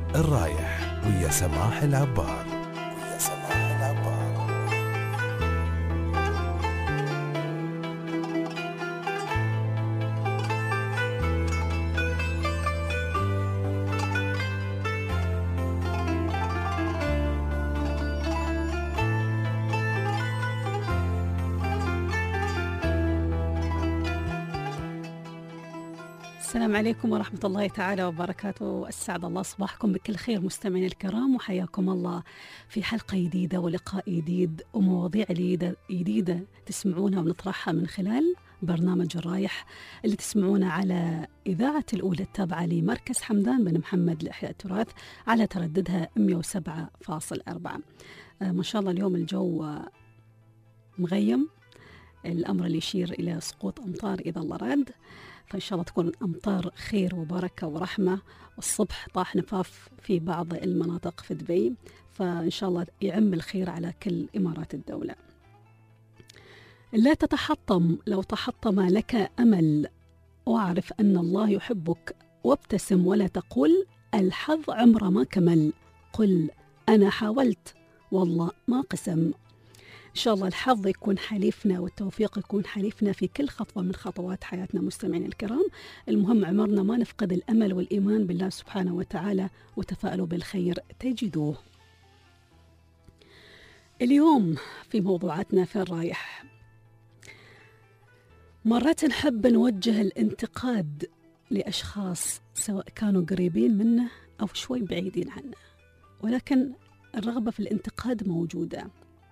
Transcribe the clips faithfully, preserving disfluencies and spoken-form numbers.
الرايح ويا سماح العبار. ويا سماح العبار. السلام عليكم ورحمة الله تعالى وبركاته. أسعد الله صباحكم بكل خير مستمعين الكرام، وحياكم الله في حلقة جديدة ولقاء جديد ومواضيع جديدة تسمعونها ونطرحها من خلال برنامج الرايح اللي تسمعونه على إذاعة الأولى التابعة لمركز حمدان بن محمد لإحياء التراث على ترددها مئة وسبعة فاصلة أربعة. آه ما شاء الله اليوم الجو مغيم، الأمر اللي يشير إلى سقوط أمطار إذا الله راد، فإن شاء الله تكون أمطار خير وبركة ورحمة. والصبح طاح نفاف في بعض المناطق في دبي، فإن شاء الله يعم الخير على كل إمارات الدولة. لا تتحطم، لو تحطم لك أمل، واعرف أن الله يحبك، وابتسم ولا تقول الحظ عمره ما كمل، قل أنا حاولت والله ما قسم. إن شاء الله الحظ يكون حليفنا والتوفيق يكون حليفنا في كل خطوة من خطوات حياتنا مستمعين الكرام. المهم عمرنا ما نفقد الأمل والإيمان بالله سبحانه وتعالى، وتفائلوا بالخير تجدوه. اليوم في موضوعاتنا في الرايح مرات نحب نوجه الانتقاد لأشخاص سواء كانوا قريبين منه أو شوي بعيدين عنه، ولكن الرغبة في الانتقاد موجودة.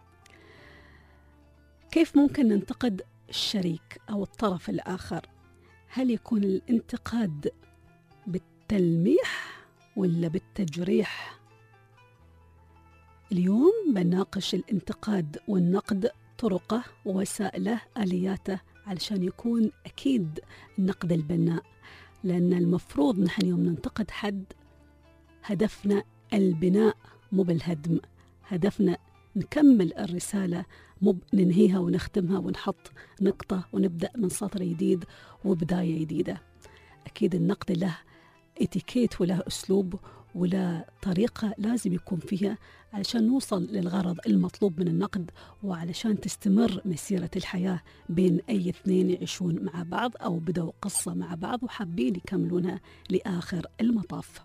كيف ممكن ننتقد الشريك أو الطرف الآخر؟ هل يكون الانتقاد بالتلميح ولا بالتجريح؟ اليوم بنناقش الانتقاد والنقد، طرقه ووسائله، آلياته، علشان يكون أكيد النقد البناء، لأن المفروض نحن يوم ننتقد حد هدفنا البناء مو بالهدم، هدفنا نكمل الرسالة مو ننهيها ونختمها ونحط نقطة ونبدأ من سطر جديد وبداية جديدة. أكيد النقد له اتيكيت وله أسلوب وله طريقة لازم يكون فيها علشان نوصل للغرض المطلوب من النقد، وعلشان تستمر مسيرة الحياة بين أي اثنين يعيشون مع بعض أو بدأوا قصة مع بعض وحابين يكملونها لآخر المطاف.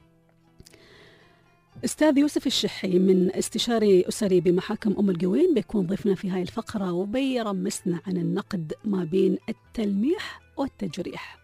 أستاذ يوسف الشحي من استشاري أسري بمحاكم أم القوين بيكون ضيفنا في هاي الفقرة، وبيرمسنا عن النقد ما بين التلميح والتجريح.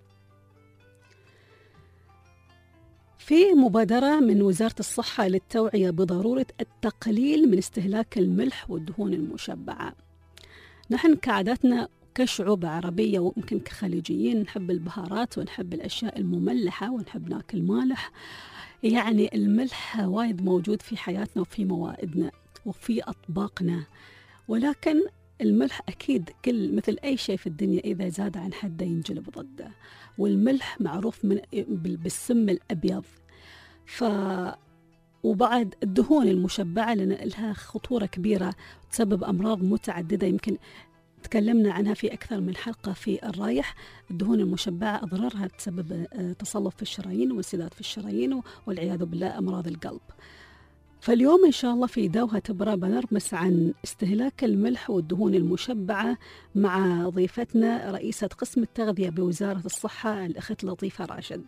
في مبادرة من وزارة الصحة للتوعية بضرورة التقليل من استهلاك الملح والدهون المشبعة. نحن كعاداتنا كشعوب عربية ويمكن كخليجيين نحب البهارات ونحب الأشياء المملحة ونحب ناكل مالح، يعني الملح وايد موجود في حياتنا وفي موائدنا وفي أطباقنا، ولكن الملح أكيد كل مثل أي شيء في الدنيا إذا زاد عن حده ينجلب ضده، والملح معروف من بالسم الأبيض. ف وبعد الدهون المشبعة لأن لها خطورة كبيرة وتسبب أمراض متعددة يمكن تكلمنا عنها في أكثر من حلقة في الرايح. الدهون المشبعة أضرارها تسبب تصلب في الشرايين وانسداد في الشرايين والعياذ بالله أمراض القلب. فاليوم إن شاء الله في دوها تبرى بنرمس عن استهلاك الملح والدهون المشبعة مع ضيفتنا رئيسة قسم التغذية بوزارة الصحة الأخت لطيفة راشد.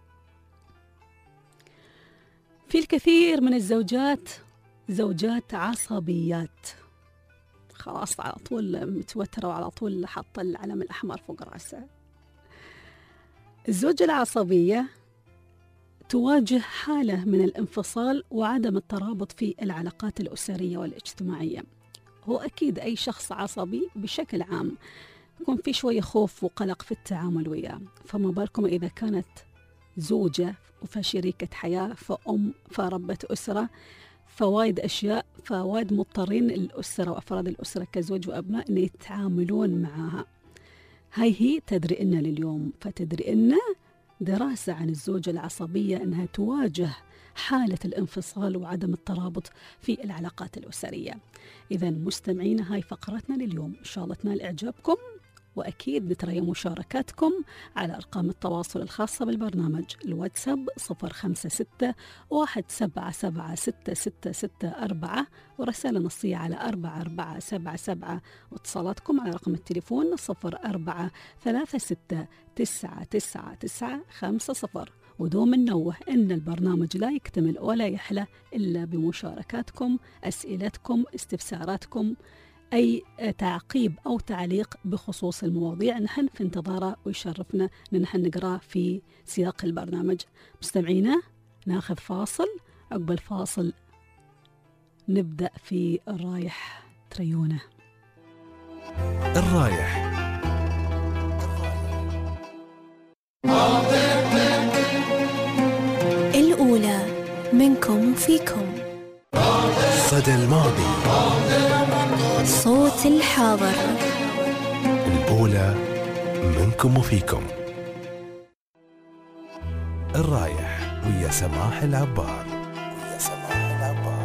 في الكثير من الزوجات زوجات عصبيات، خلاص على طول متوترة وعلى طول حاطة العلم الأحمر فوق رأسها. الزوجة العصبية تواجه حالة من الانفصال وعدم الترابط في العلاقات الأسرية والاجتماعية. هو أكيد أي شخص عصبي بشكل عام يكون في شوية خوف وقلق في التعامل وياه، فما بالكم إذا كانت زوجة وفشريكة حياة فأم فربة أسرة فوايد أشياء، فوايد مضطرين الأسرة وأفراد الأسرة كزوج وأبناء أن يتعاملون معها. هاي هي تدرئنا لليوم، فتدرئنا دراسة عن الزوجة العصبية أنها تواجه حالة الانفصال وعدم الترابط في العلاقات الأسرية. إذن مستمعين هاي فقرتنا لليوم، إن شاء الله تنال إعجابكم وأكيد نتريى مشاركاتكم على أرقام التواصل الخاصة بالبرنامج. الواتساب صفر خمسة ستة واحد سبعة سبعة ستة ستة ستة أربعة، ورسالة نصية على أربعة أربعة سبعة سبعة، واتصالاتكم على رقم التليفون صفر أربعة ثلاثة ستة تسعة تسعة تسعة خمسة صفر. ودوم ننوه أن البرنامج لا يكتمل ولا يحلى إلا بمشاركاتكم، أسئلتكم، استفساراتكم، أي تعقيب أو تعليق بخصوص المواضيع نحن في انتظاره، ويشرفنا أن نحن نقرأ في سياق البرنامج. مستمعينا ناخذ فاصل، عقب الفاصل نبدأ في الرايح تريونه. الرايح الأولى منكم وفيكم، صدى الماضي، صوت الحاضر. الأولى منكم وفيكم. الرايح ويا سماح العبار. ويا سماح العبار.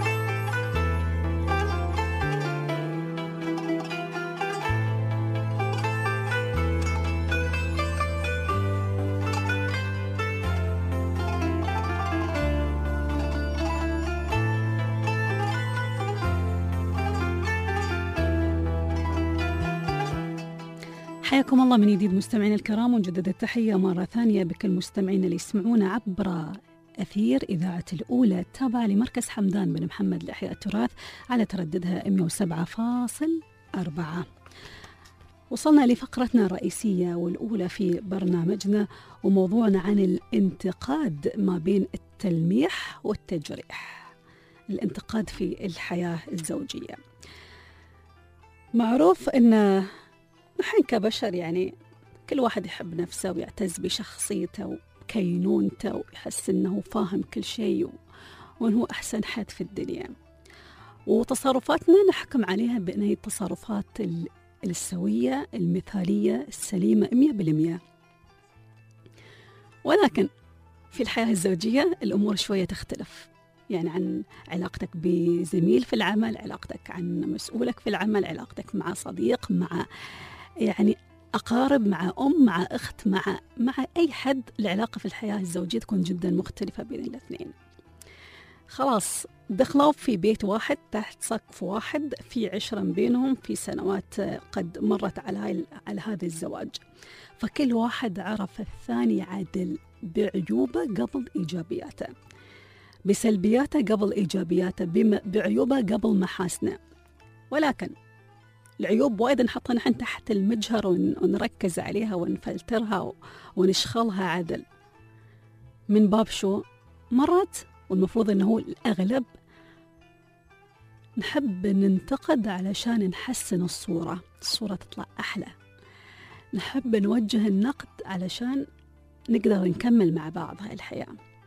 حياكم الله من جديد مستمعين الكرام، ونجدد التحية مرة ثانية بكل مستمعين اللي يسمعونا عبر أثير إذاعة الأولى التابعة لمركز حمدان بن محمد لإحياء التراث على ترددها مئة وسبعة فاصلة أربعة. وصلنا لفقرتنا الرئيسية والأولى في برنامجنا، وموضوعنا عن الانتقاد ما بين التلميح والتجريح. الانتقاد في الحياة الزوجية. معروف أن نحن كبشر يعني كل واحد يحب نفسه ويعتز بشخصيته وكينونته ويحس أنه فاهم كل شيء وأنه أحسن حد في الدنيا، وتصرفاتنا نحكم عليها بأنها التصرفات السوية المثالية السليمة مية بالمية. ولكن في الحياة الزوجية الأمور شوية تختلف، يعني عن علاقتك بزميل في العمل، علاقتك عن مسؤولك في العمل، علاقتك مع صديق، مع يعني أقارب، مع أم، مع أخت، مع مع أي حد. العلاقة في الحياة الزوجية تكون جدا مختلفة بين الاثنين. خلاص دخلوا في بيت واحد تحت سقف واحد، في عشرة بينهم، في سنوات قد مرت على على هذا الزواج، فكل واحد عرف الثاني عدل بعيوبه قبل إيجابياته، بسلبياته قبل إيجابياته، بعيوبه قبل محاسنه. ولكن العيوب وايد نحطها نحن تحت المجهر ونركز عليها ونفلترها ونشخلها عدل، من باب شو؟ مرات والمفروض أنه هو الأغلب نحب ننتقد علشان نحسن الصورة، الصورة تطلع أحلى. نحب نوجه النقد علشان نقدر نكمل مع بعض هاي الحياة.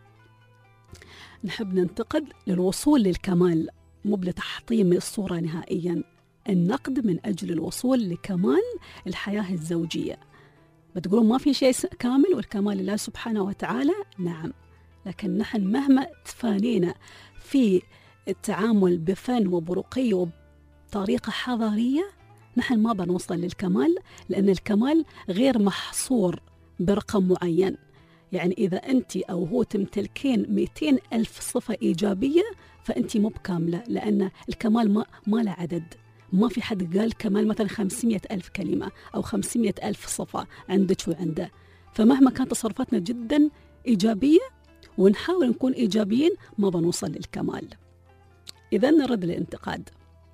نحب ننتقد للوصول للكمال، مو لتحطيم الصورة نهائيا. النقد من أجل الوصول لكمال الحياة الزوجية. بتقولون ما في شيء كامل والكمال لله سبحانه وتعالى، نعم، لكن نحن مهما تفانينا في التعامل بفن وبرقي وبطريقة حضارية نحن ما بنوصل للكمال، لأن الكمال غير محصور برقم معين. يعني إذا أنت أو هو تمتلكين مئتين ألف صفة إيجابية فأنت مو بكاملة، لأن الكمال ما, ما له عدد. ما في حد قال كمال مثلا خمسمائة ألف كلمة أو خمسمائة ألف صفة عندك وعنده. فمهما كانت تصرفاتنا جدا إيجابية ونحاول نكون إيجابيين ما بنوصل للكمال. إذا نرد للانتقاد،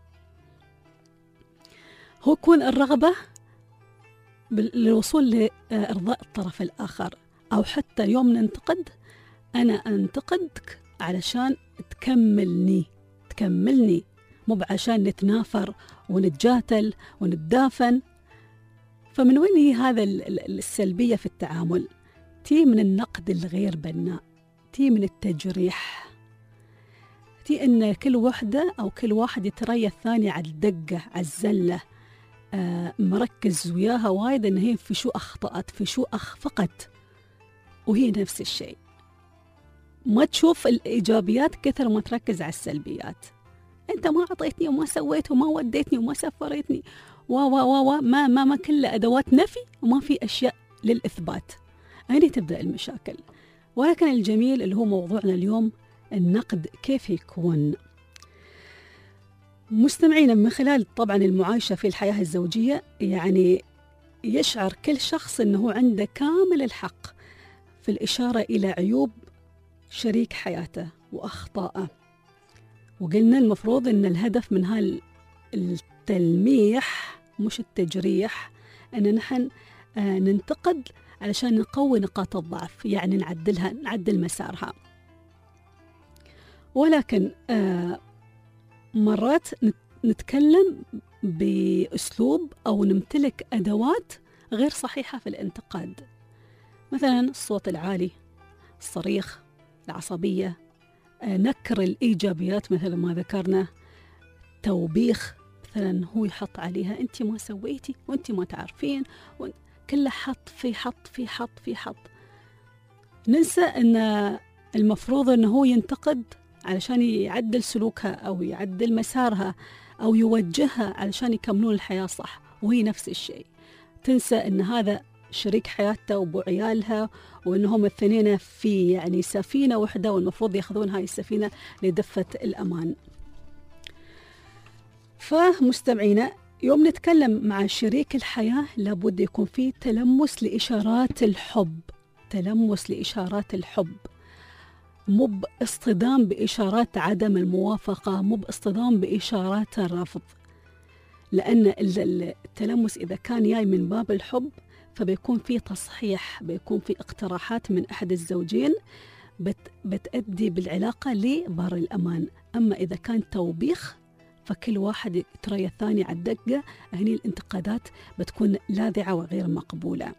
هو يكون الرغبة للوصول لإرضاء الطرف الآخر، أو حتى اليوم ننتقد، أنا أنتقدك علشان تكملني تكملني مو بعشان نتنافر ونتجاتل ونتدافن. فمن وين هي هذا السلبية في التعامل؟ تي من النقد الغير بناء، تي من التجريح، تي إن كل وحدة أو كل واحد يتريى الثاني على الدقة على الزلة، آه مركز وياها وايد إن هي في شو أخطأت، في شو أخفقت، وهي نفس الشيء. ما تشوف الإيجابيات كثر ما تركز على السلبيات. أنت ما عطيتني وما سويت وما وديتني وما سفرتني و و و ما ما ما كله أدوات نفي وما في أشياء للإثبات. هنا تبدأ المشاكل. ولكن الجميل اللي هو موضوعنا اليوم، النقد كيف يكون. مستمعينا، من خلال طبعا المعايشة في الحياة الزوجية، يعني يشعر كل شخص أنه عنده كامل الحق في الإشارة إلى عيوب شريك حياته وأخطائه. وقلنا المفروض أن الهدف من هالتلميح مش التجريح، أن نحن آه ننتقد علشان نقوي نقاط الضعف، يعني نعدلها، نعدل مسارها. ولكن آه مرات نتكلم بأسلوب أو نمتلك أدوات غير صحيحة في الانتقاد، مثلا الصوت العالي، الصريخ، العصبية، نكر الإيجابيات مثل ما ذكرنا، توبيخ، مثلا هو يحط عليها أنت ما سويتي وأنت ما تعرفين، كله حط في حط في حط في حط. ننسى أن المفروض أنه هو ينتقد علشان يعدل سلوكها أو يعدل مسارها أو يوجهها علشان يكملون الحياة صح، وهي نفس الشيء. تنسى أن هذا شريك حياتها وابو عيالها، وأنهم الاثنين في يعني سفينة واحدة، والمفروض يأخذون هاي السفينة لدفة الأمان. فمستمعينا، يوم نتكلم مع شريك الحياة لابد يكون فيه تلمس لإشارات الحب، تلمس لإشارات الحب، مو باصطدام بإشارات عدم الموافقة، مو باصطدام بإشارات الرفض. لأن التلمس إذا كان جاي من باب الحب فبيكون في تصحيح، بيكون في اقتراحات من أحد الزوجين بت بتأدي بالعلاقة لبر الأمان. أما إذا كان توبيخ فكل واحد يترى الثاني على الدقة، هني الانتقادات بتكون لاذعة وغير مقبولة.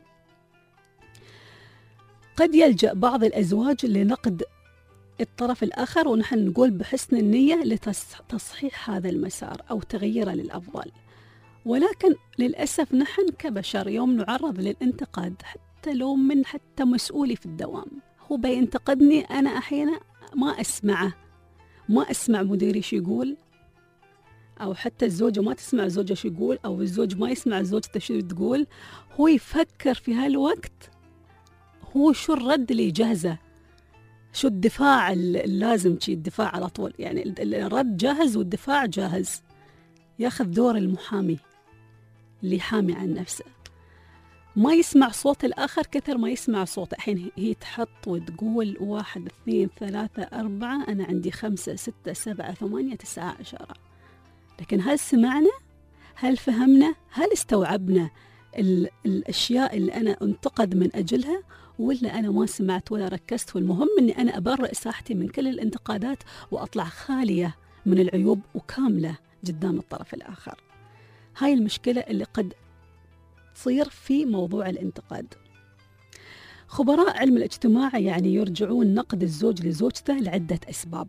قد يلجأ بعض الأزواج لنقد الطرف الآخر، ونحن نقول بحسن النية لتصحيح هذا المسار أو تغييره للأفضل. ولكن للأسف نحن كبشر يوم نعرض للانتقاد، حتى لو من حتى مسؤولي في الدوام، هو بينتقدني أنا أحيانا ما أسمعه، ما أسمع مديري شو يقول، أو حتى الزوجة ما تسمع زوجها شو يقول، أو الزوج ما يسمع زوجته شو تقول. هو يفكر في هالوقت هو شو الرد اللي يجهزه، شو الدفاع اللازم، شي الدفاع على طول، يعني الرد جاهز والدفاع جاهز. ياخذ دور المحامي اللي يحامي عن نفسه، ما يسمع صوت الآخر كثر ما يسمع صوت. الحين هي تحط وتقول واحد اثنين ثلاثة أربعة، أنا عندي خمسة ستة سبعة ثمانية تسعة عشرة، لكن هل سمعنا؟ هل فهمنا؟ هل استوعبنا الأشياء اللي أنا انتقد من أجلها، ولا أنا ما سمعت ولا ركزت؟ والمهم أني أنا أبرئ ساحتي من كل الانتقادات وأطلع خالية من العيوب وكاملة قدام الطرف الآخر. هاي المشكلة اللي قد تصير في موضوع الانتقاد. خبراء علم الاجتماع يعني يرجعون نقد الزوج لزوجته لعدة أسباب.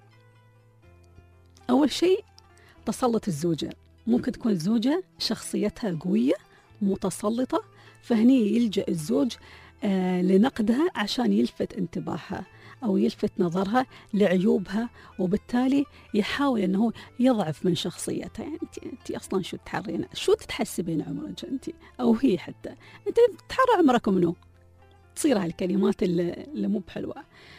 أول شيء تسلط الزوجة، ممكن تكون الزوجة شخصيتها قوية متسلطة، فهني يلجأ الزوج آه لنقدها عشان يلفت انتباهها أو يلفت نظرها لعيوبها، وبالتالي يحاول أنه يضعف من شخصيتها. يعني أنت, أنت أصلا شو تحرين، شو تتحسبين عمرك أنت، أو هي حتى أنت تحرى عمرك منو، تصير هالكلمات اللي, اللي مو بحلوة.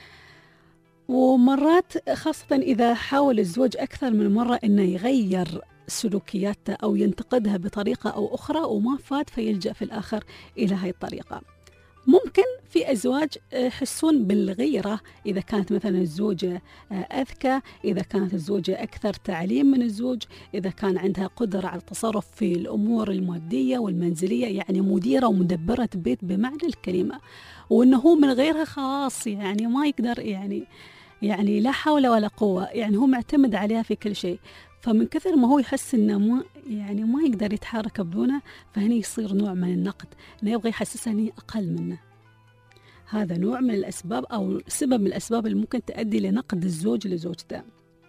ومرات خاصة إذا حاول الزوج أكثر من مرة أنه يغير سلوكياته أو ينتقدها بطريقة أو أخرى وما فات، فيلجأ في الآخر إلى هاي الطريقة. ممكن في أزواج يحسون بالغيرة إذا كانت مثلا الزوجة أذكى، إذا كانت الزوجة أكثر تعليم من الزوج، إذا كان عندها قدرة على التصرف في الأمور المادية والمنزلية، يعني مديرة ومدبرة بيت بمعنى الكلمة، وأنه من غيرها خاص يعني ما يقدر، يعني يعني لا حول ولا قوة، يعني هو معتمد عليها في كل شيء. فمن كثر ما هو يحس إنه ما يعني ما يقدر يتحرك بدونه، فهني يصير نوع من النقد، إنه يبغى يحسسها إنه أقل منه. هذا نوع من الأسباب أو سبب من الأسباب اللي ممكن تؤدي لنقد الزوج لزوجته.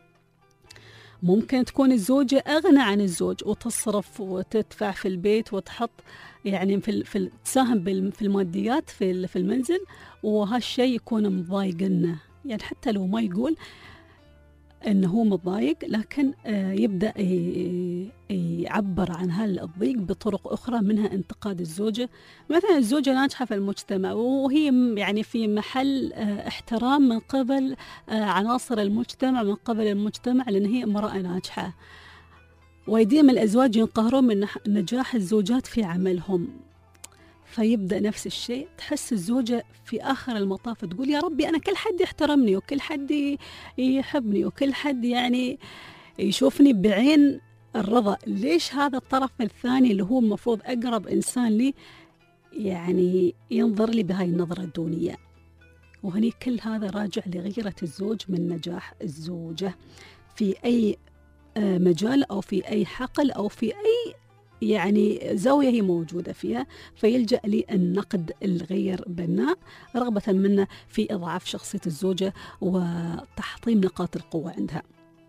ممكن تكون الزوجة أغنى عن الزوج وتصرف وتدفع في البيت وتحط يعني في في تساهم في الماديات في في المنزل، وهالشيء يكون مضايقنا، يعني حتى لو ما يقول أنه هو متضايق، لكن يبدأ يعبر عن هالضيق بطرق أخرى، منها انتقاد الزوجة. مثلا الزوجة ناجحة في المجتمع وهي يعني في محل احترام من قبل عناصر المجتمع، من قبل المجتمع، لأن هي امرأة ناجحة. ويديم الأزواج ينقهرون من نجاح الزوجات في عملهم، فيبدأ نفس الشيء. تحس الزوجة في آخر المطاف تقول يا ربي أنا كل حد يحترمني وكل حد يحبني وكل حد يعني يشوفني بعين الرضا، ليش هذا الطرف الثاني اللي هو المفروض أقرب إنسان لي يعني ينظر لي بهاي النظرة الدونية؟ وهني كل هذا راجع لغيرة الزوج من نجاح الزوجة في أي مجال أو في أي حقل أو في أي يعني زاوية هي موجودة فيها، فيلجأ للنقد الغير بناء رغبة منه في إضعاف شخصية الزوجة وتحطيم نقاط القوة عندها.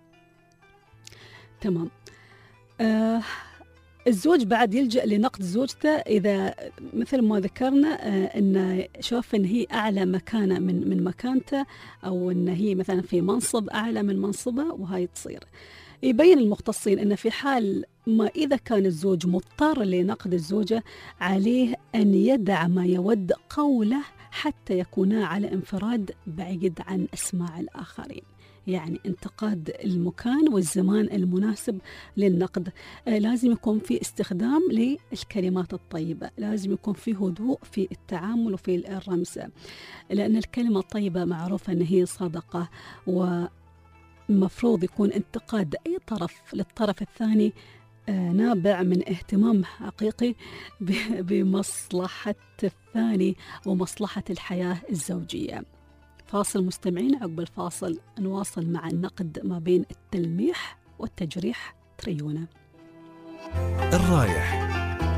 تمام. آه الزوج بعد يلجأ لنقد زوجته إذا مثل ما ذكرنا آه إن شاف إن هي أعلى مكانة من من مكانته، أو إن هي مثلا في منصب أعلى من منصبه، وهاي تصير. يبين المختصين أن في حال ما إذا كان الزوج مضطر لنقد الزوجة، عليه أن يدع ما يود قوله حتى يكونا على انفراد بعيد عن أسماع الآخرين. يعني انتقاد المكان والزمان المناسب للنقد. آه لازم يكون في استخدام للكلمات الطيبة، لازم يكون في هدوء في التعامل وفي الرمز، لأن الكلمة الطيبة معروفة أن هي صدقة، و المفروض يكون انتقاد أي طرف للطرف الثاني آه نابع من اهتمام حقيقي بمصلحة الثاني ومصلحة الحياة الزوجية. فاصل مستمعين، عقب الفاصل نواصل مع النقد ما بين التلميح والتجريح. تريونا. الرايح،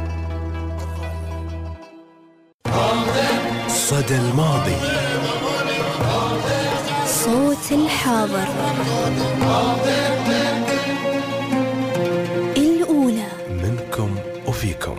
صدى الماضي، صوت الحاضر، الأولى منكم وفيكم.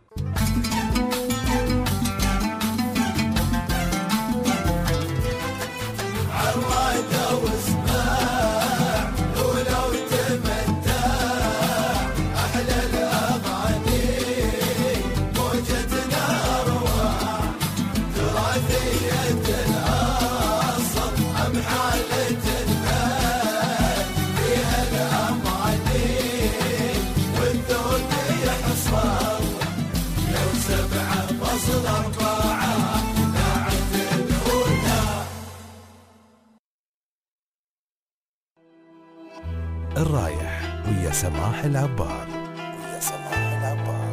الرايح ويا سماح العبار، ويا سماح العبار.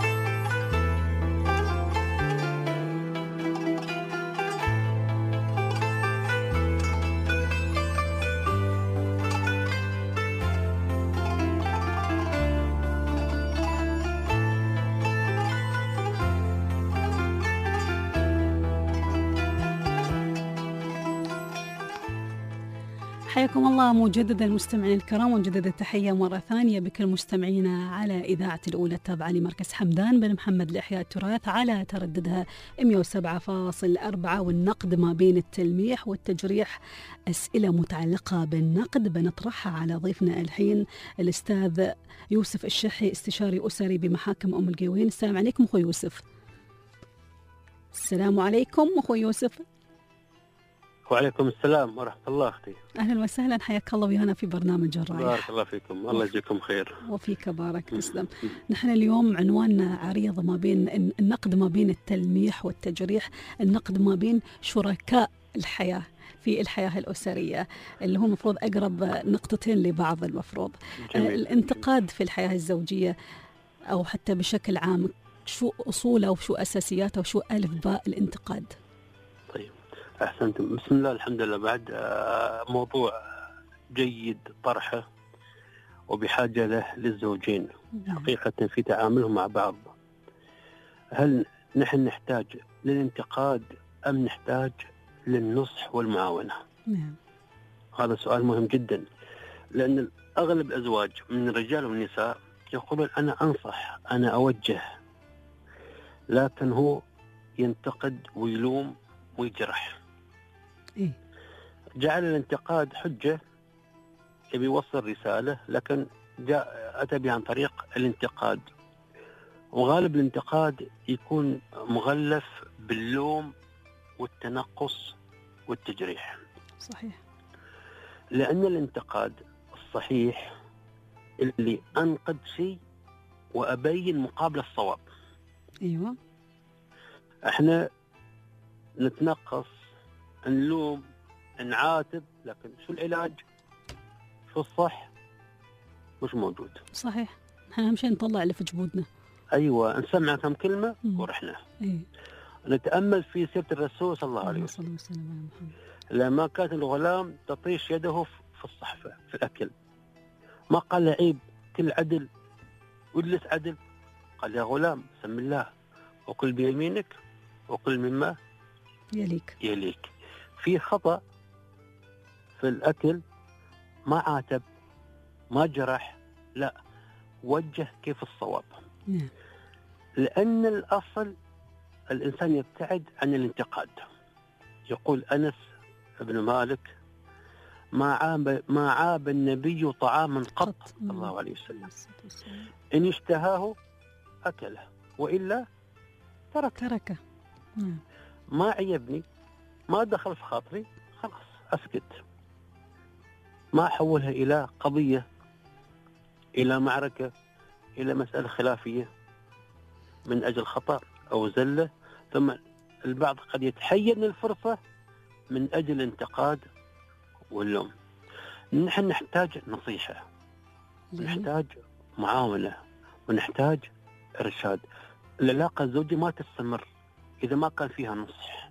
حياكم الله مجددا المستمعين الكرام، ونجدد التحية مرة ثانية بكل مستمعينا على إذاعة الأولى التابعة لمركز حمدان بن محمد لإحياء التراث على ترددها مئة وسبعة فاصلة أربعة. والنقد ما بين التلميح والتجريح، أسئلة متعلقة بالنقد بنطرحها على ضيفنا الحين الأستاذ يوسف الشحي، استشاري أسري بمحاكم أم القوين. السلام عليكم أخو يوسف. السلام عليكم أخو يوسف. وعليكم السلام ورحمة الله أختي. أهلا وسهلا، حياك الله ويانا في برنامج الرايح. بارك الله فيكم، الله يجزيكم خير. وفيك بارك، تسلم. نحن اليوم عنواننا عريض ما بين النقد ما بين التلميح والتجريح، النقد ما بين شركاء الحياة في الحياة الأسرية، اللي هو المفروض أقرب نقطتين لبعض المفروض. جميل. الانتقاد في الحياة الزوجية أو حتى بشكل عام، شو أصوله وشو أساسياته وشو ألف باء الانتقاد؟ طيب أحسنتم، بسم الله الحمد لله. بعد موضوع جيد طرحه وبحاجة له للزوجين حقيقة في تعاملهم مع بعض. هل نحن نحتاج للانتقاد أم نحتاج للنصح والمعاونة؟ نعم. هذا سؤال مهم جدا، لأن أغلب الأزواج من الرجال والنساء يقولون أنا أنصح، أنا أوجه، لكن هو ينتقد ويلوم ويجرح. إيه؟ جعل الانتقاد حجة يبي يوصل رسالة، لكن جاء أتى بها عن طريق الانتقاد، وغالب الانتقاد يكون مغلف باللوم والتنقص والتجريح. صحيح. لأن الانتقاد الصحيح اللي أنقد شيء وأبين مقابل الصواب. أيوة. احنا نتنقص، نلوم، نعاتب، لكن شو العلاج؟ شو الصح؟ مش موجود. صحيح. احنا اهم شيء نطلع اللي في جبودنا. ايوه، نسمع كم كلمه مم. ورحنا. ايه. نتامل في سيره الرسول صلى الله عليه وسلم لما كانت الغلام تطيش يده في الصحفه في الاكل، ما قال له عيب، كل عدل واجلس عدل. قال يا غلام سم الله وكل بيمينك وكل مما يليك يليك. في خطأ في الأكل، ما عاتب، ما جرح، لا، وجه كيف الصواب. نعم. لأن الأصل الإنسان يبتعد عن الانتقاد. يقول أنس بن مالك: ما عاب ما عاب النبي طعاما قط صلى الله عليه وسلم، إن اشتهاه أكله وإلا ترك تركه. نعم. ما عيبني، ما دخل في خاطري، خلاص أسكت. ما أحولها إلى قضية، إلى معركة، إلى مسألة خلافية من أجل خطأ أو زلة. ثم البعض قد يتحين الفرصة من أجل انتقاد واللوم. نحن نحتاج نصيحة، نحتاج معاونة، ونحتاج إرشاد. العلاقة الزوجية ما تستمر إذا ما كان فيها نصح،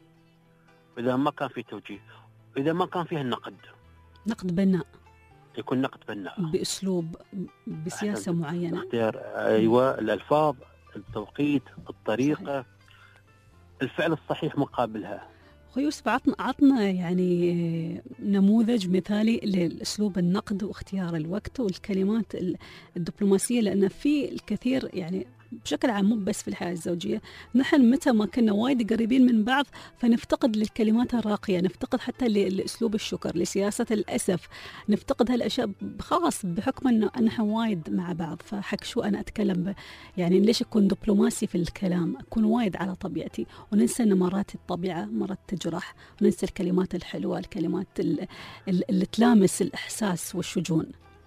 إذا ما كان فيه توجيه، إذا ما كان فيها النقد. نقد بناء، يكون نقد بناء بأسلوب، بسياسة معينة، اختيار أيوة الألفاظ، التوقيت، الطريقة، صحيح. الفعل الصحيح مقابلها. أخوي يوسف، عطنا عطنا يعني نموذج مثالي للأسلوب النقد واختيار الوقت والكلمات الدبلوماسية، لأن في الكثير يعني بشكل عام مو بس في الحياة الزوجية، نحن متى ما كنا وايد قريبين من بعض فنفتقد للكلمات الراقية، نفتقد حتى لأسلوب الشكر، لسياسة الأسف، نفتقد هالأشياء خاص بحكم أنه نحن وايد مع بعض. فحق شو أنا أتكلم ب... يعني ليش أكون دبلوماسي في الكلام، أكون وايد على طبيعتي، وننسى أن مرات الطبيعة مرات تجرح، وننسى الكلمات الحلوة، الكلمات ال... اللي تلامس الإحساس والشجون.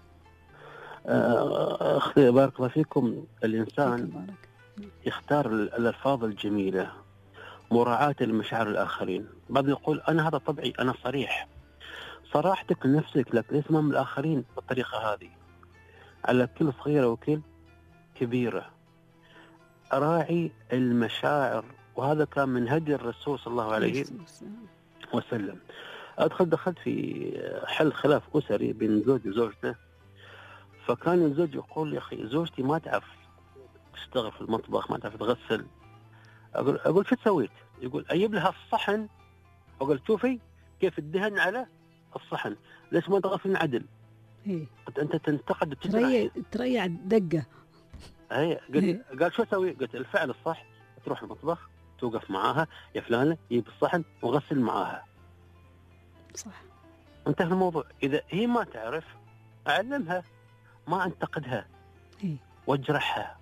أختي بارك الله فيكم، الإنسان يختار الألفاظ الجميلة مراعاة لمشاعر الآخرين. بعض يقول أنا هذا طبعي، أنا صريح. صراحتك لنفسك، لكن ليس أمام الآخرين بالطريقة هذه، على كل صغيرة وكل كبيرة. أراعي المشاعر، وهذا كان من هدي الرسول صلى الله عليه وسلم. أدخل دخلت في حل خلاف أسري بين زوج وزوجته، فكان الزوج يقول يا أخي زوجتي ما تعرف تشتغل في المطبخ، ما تعرف تغسل. أقول أقول شو سويت؟ يقول أجيب لها الصحن. أقول شوفي كيف الدهن على الصحن، ليش ما تغسلين عدل؟ إيه. قلت أنت تنتقد تريع تريع دقة. هي قلت قال شو أسوي؟ قلت الفعل الصح، تروح المطبخ توقف معاها، يا فلانة يجيب الصحن وغسل معاها. صح. انتهى الموضوع. إذا هي ما تعرف أعلمها، ما انتقدها. إيه؟ واجرحها.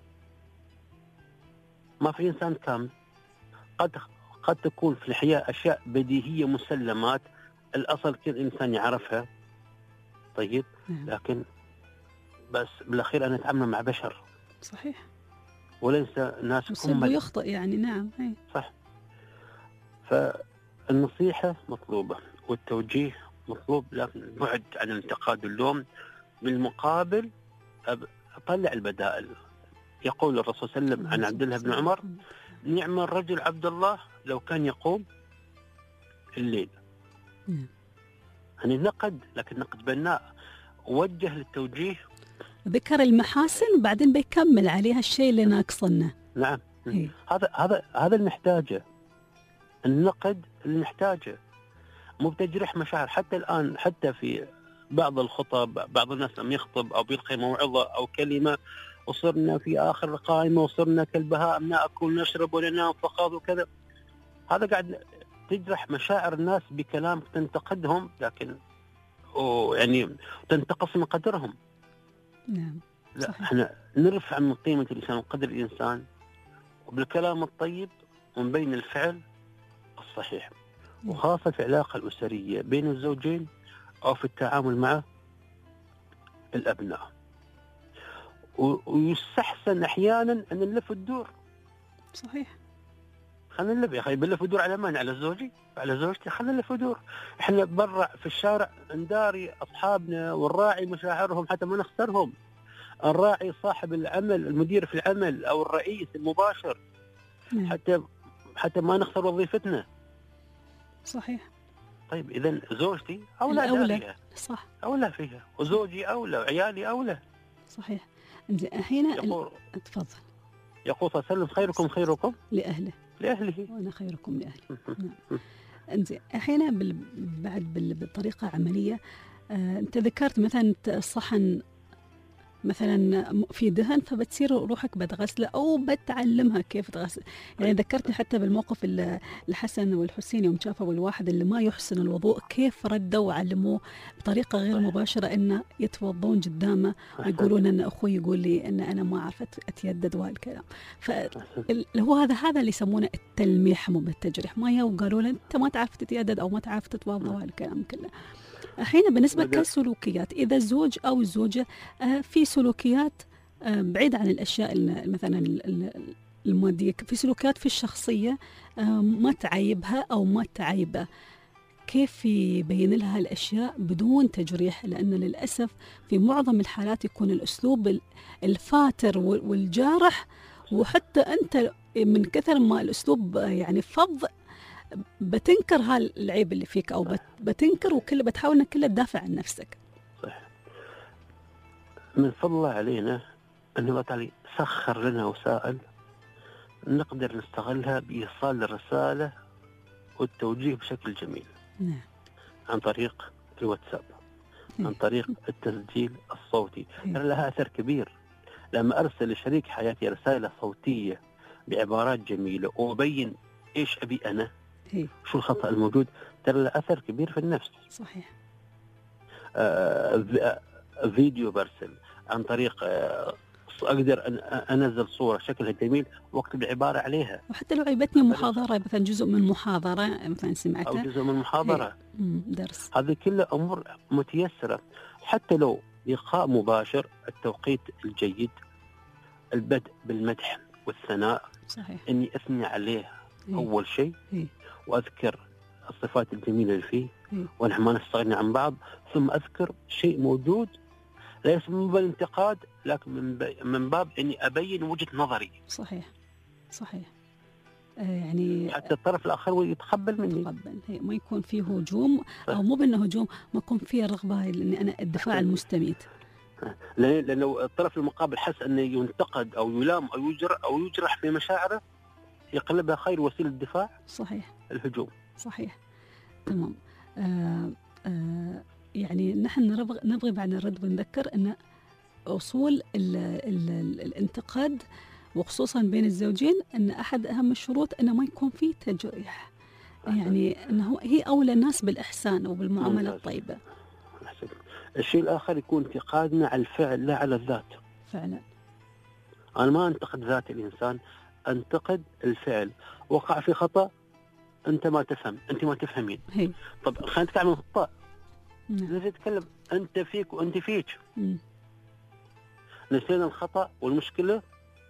ما في إنسان كامل، قد قد تكون في الحياة أشياء بديهية مسلمات الأصل كل إنسان يعرفها، طيب، لكن بس بالأخير أنا أتعامل مع بشر. صحيح. وليس ناس يصيب ويخطئ يعني. نعم. هي. صح. فالنصيحة مطلوبة والتوجيه مطلوب، لكن بعد عن الانتقاد واللوم. بالمقابل أطلع البدائل. يقول الرسول صلى الله عليه وسلم عن عبد الله بن عمر: نعم الرجل عبد الله لو كان يقوم الليل. يعني نقد، لكن نقد بناء، وجه للتوجيه، ذكر المحاسن وبعدين بيكمل عليها الشيء اللي ناقصنا. نعم. هي. هذا هذا هذا اللي نحتاجه، النقد اللي نحتاجه، مو بتجريح مشاعر. حتى الآن حتى في بعض الخطب، بعض الناس لما يخطب أو بيلقي موعظة أو كلمة: وصرنا في آخر القائمة، وصرنا كالبهائم نأكل نشرب وننام فقط وكذا. هذا قاعد تجرح مشاعر الناس بكلام تنتقدهم، لكن ويعني تنتقص من قدرهم. نعم. لا، صحيح. احنا نرفع من قيمة الإنسان وقدر الإنسان وبالكلام الطيب ومن بين الفعل الصحيح، وخاصة في العلاقة الأسرية بين الزوجين أو في التعامل مع الأبناء. ويستحسن أحيانا أن نلف الدور. صحيح. خلينا نلف يا أخي، بنلف الدور على من؟ على زوجي، على زوجتي، خلينا نلف الدور. إحنا برا في الشارع نداري أصحابنا ونراعي مشاعرهم حتى ما نخسرهم، نراعي صاحب العمل، المدير في العمل أو الرئيس المباشر، نعم. حتى حتى ما نخسر وظيفتنا. صحيح. طيب إذا زوجتي أولى الأولى. فيها، صح. أولى فيها، وزوجي أولى، وعيالي أولى. صحيح. انت الحين يقول تفضل. يقول صلى الله عليه وسلم: خيركم خيركم لأهله لأهله. وأنا خيركم لأهلي. نعم. انت الحين بال... بعد بال... بطريقة عملية، آه، انت ذكرت مثلا الصحن مثلا في دهن، فبتصير روحك بتغسله او بتعلمها كيف تغسل. يعني ذكرتني حتى بالموقف اللي الحسن والحسين يوم شافوا الواحد اللي ما يحسن الوضوء كيف ردوا وعلموه بطريقه غير مباشره انه يتوضون قدامه ويقولون ان اخوي يقول لي ان انا ما عرفت اتيدد وهالكلام. فهو هذا هذا اللي يسمونه التلميح مو بالتجريح. ما يو قالوا له انت ما تعرف تتيدد او ما تعرف تتوضا وهالكلام كله. الحين بالنسبة كالسلوكيات، إذا الزوج أو الزوجة في سلوكيات بعيدة عن الأشياء مثلا المادية، في سلوكيات في الشخصية ما تعيبها أو ما تعيبه، كيف يبين لها الأشياء بدون تجريح؟ لأن للأسف في معظم الحالات يكون الأسلوب الفاتر والجارح، وحتى أنت من كثر ما الأسلوب يعني فظ بتنكر هالعيب اللي فيك أو بتنكر وكل بتحاول إنك كله تدافع عن نفسك. صح. من فضل الله علينا أن الله تعالى سخر لنا وسائل نقدر نستغلها بإيصال الرسالة والتوجيه بشكل جميل. نعم. عن طريق الواتساب، عن طريق التسجيل الصوتي، ترى لها أثر كبير. لما أرسل لشريك حياتي رسالة صوتية بعبارات جميلة وأبين إيش أبي أنا، هي. شو الخطأ الموجود، ترى له أثر كبير في النفس. صحيح. آه فيديو برسل عن طريق آه أقدر أن أنزل صورة شكلها جميل واكتب العبارة عليها. وحتى لو عيبتني محاضرة مثلا، جزء من محاضرة مثلا سمعتها أو جزء من محاضرة، درس، هذه كلها أمور متيسرة. حتى لو لقاء مباشر، التوقيت الجيد، البدء بالمدح والثناء. صحيح. إني أثني عليه هي. أول شيء هي. وأذكر الصفات الجميلة اللي فيه هي. ونحن ما نستغني عن بعض، ثم أذكر شيء موجود ليس من باب الانتقاد، لكن من, من باب إني أبين وجهة نظري. صحيح. صحيح. آه يعني حتى الطرف الآخر يتقبل مني، يتقبل، ما يكون فيه هجوم. صح. أو مو بأنه هجوم، ما يكون فيه رغبة إني أنا الدفاع المستميت. لأنه الطرف المقابل حس أنه ينتقد أو يلام أو يجرح أو يجرح في مشاعره، يقلبها خير وسيلة الدفاع. صحيح. الهجوم. صحيح. تمام. آه آه يعني نحن نبغى نبغي بعد نرد ونذكر أن أصول ال ال ال الانتقاد وخصوصا بين الزوجين أن أحد أهم الشروط أنه ما يكون فيه تجريح. يعني أنه هي أولى الناس بالإحسان وبالمعاملة الطيبة. الشيء الآخر يكون انتقادنا على الفعل لا على الذات. فعلا. أنا ما أنتقد ذات الإنسان، أنتقد الفعل. وقع في خطأ، أنت ما تفهم، أنت ما تفهمين. هي. طب خلينا نتكلم عن خطأ. نعم. نجي نتكلم أنت فيك وأنت فيك. مم. نسينا الخطأ والمشكلة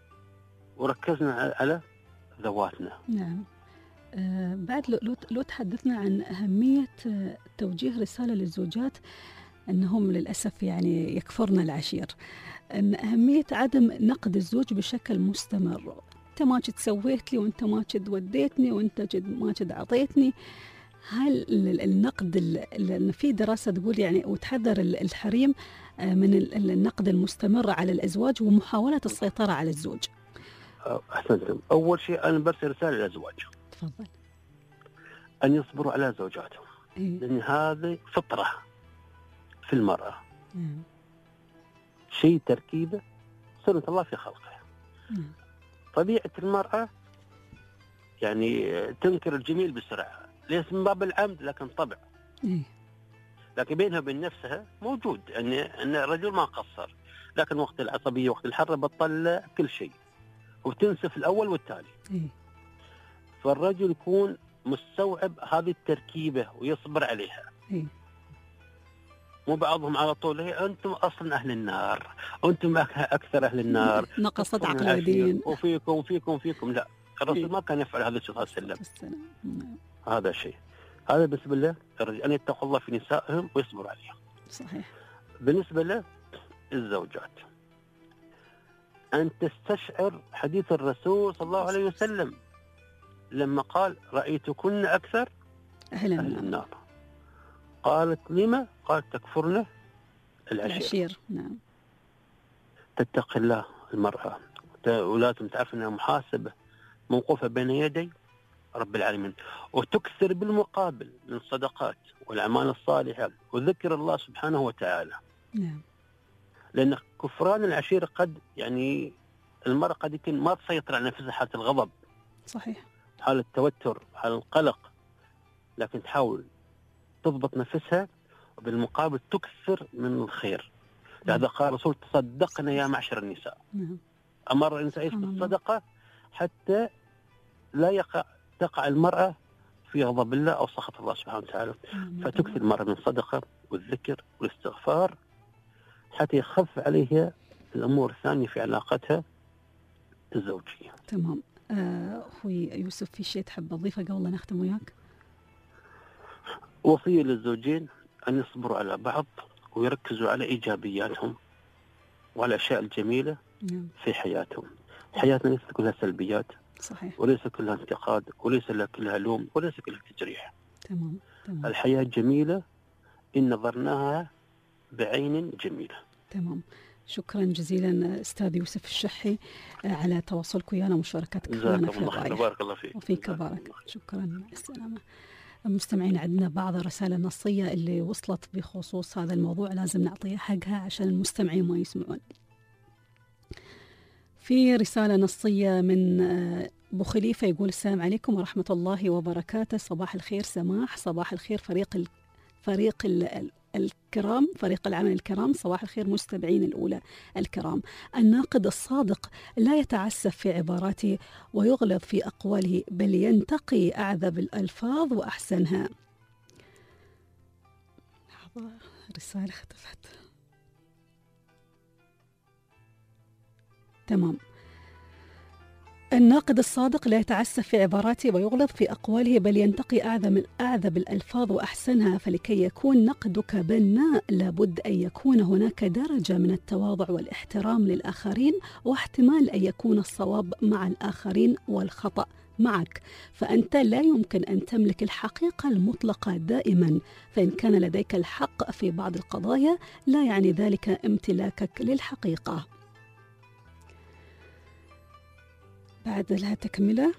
وركزنا على ذواتنا. نعم. آه بعد لو, لو تحدثنا عن أهمية آه توجيه رسالة للزوجات أنهم للأسف يعني يكفرن العشير، أن أهمية عدم نقد الزوج بشكل مستمر. أنت ما قد سويت لي، وأنت ما قد وديتني، وأنت ما قد عطيتني. هل النقد اللي في دراسة تقول يعني وتحذر الحريم من النقد المستمر على الأزواج ومحاولة السيطرة على الزوج؟ أحسنتم. أول شيء أنا برسل رسالة للأزواج. تفضل. أن يصبروا على زوجاتهم. إيه؟ لأن هذه فطرة في المرأة. مم. شيء تركيبه سنة الله في خلقه. مم. طبيعة المرأة يعني تنكر الجميل بسرعة، ليس من باب العمد لكن طبع. إيه؟ لكن بينها وبين نفسها موجود أن أن الرجل ما قصر، لكن وقت العصبية وقت الحرة بطل كل شيء وتنسف الأول والتالي. إيه. فالرجل يكون مستوعب هذه التركيبة ويصبر عليها. إيه. مو بعضهم على طول هي أنتم أصلا أهل النار، أنتم أكثر أهل النار، نقصت عقل ودين، وفيكم وفيكم وفيكم. لا، الرسول ما كان يفعل هذا الشيء صلى الله عليه وسلم. هذا شيء، هذا بالنسبة له الرجال أن يتقوا الله في نسائهم ويصبروا عليهم. صحيح. بالنسبة له الزوجات أن تستشعر حديث الرسول صلى الله عليه وسلم لما قال رأيتكن أكثر أهل النار, أهل النار. قالت لما؟ قال تكفرن العشير, العشير. نعم. تتقي الله المرأة ولازم تعرف أنها محاسبة موقوفة بين يدي رب العالمين، وتكثر بالمقابل من الصدقات والأعمال الصالحة وذكر الله سبحانه وتعالى. نعم. لأن كفران العشيرة قد يعني المرأة قد يكون ما تسيطر على نفسها حالة الغضب، صحيح، حالة التوتر، حالة القلق، لكن تحاول تضبط نفسها وبالمقابل تكثر من الخير. لهذا قال الرسول تصدقنا يا معشر النساء. نعم. أمر النساء بالصدقة حتى لا يقع تقع المرأة في غضب الله أو سخط الله سبحانه وتعالى. فتكثر المرأة من الصدقة والذكر والاستغفار حتى يخف عليها الأمور الثانية في علاقتها الزوجية. تمام. آه، أخوي يوسف، في شيء تحب تضيفه قبل لا نختم وياك؟ وصية للزوجين أن يصبروا على بعض ويركزوا على إيجابياتهم وعلى الأشياء الجميلة نعم. في حياتهم. حياتنا ليست كلها سلبيات، صحيح، وليس كلها انتقاد، وليس كلها لوم، وليس كلها تجريح. تمام. تمام. الحياة جميلة إن نظرناها بعين جميلة. تمام. شكرا جزيلا أستاذ يوسف الشحي على تواصلك ويانا ومشاركتك ويانا في الرائع. بارك الله فيك. وفيك بارك. شكرا، مع السلامة. المستمعين، عندنا بعض الرسائل النصية اللي وصلت بخصوص هذا الموضوع لازم نعطيها حقها عشان المستمعين ما يسمعون. في رسالة نصية من أبو خليفة يقول: السلام عليكم ورحمة الله وبركاته، صباح الخير سماح، صباح الخير فريق ال... فريق ال... الكرام، فريق العمل الكرام، صباح الخير مستمعين الأولى الكرام. الناقد الصادق لا يتعسف في عباراته ويغلظ في أقواله، بل ينتقي أعذب الألفاظ وأحسنها. لحظة، رسالة اختفت. تمام. الناقد الصادق لا يتعسف في عباراته ويغلظ في أقواله، بل ينتقي أعذب أعذب الألفاظ وأحسنها. فلكي يكون نقدك بناء لابد أن يكون هناك درجة من التواضع والاحترام للآخرين، واحتمال أن يكون الصواب مع الآخرين والخطأ معك. فأنت لا يمكن أن تملك الحقيقة المطلقة دائما، فإن كان لديك الحق في بعض القضايا لا يعني ذلك امتلاكك للحقيقة. بعد لها تكملة: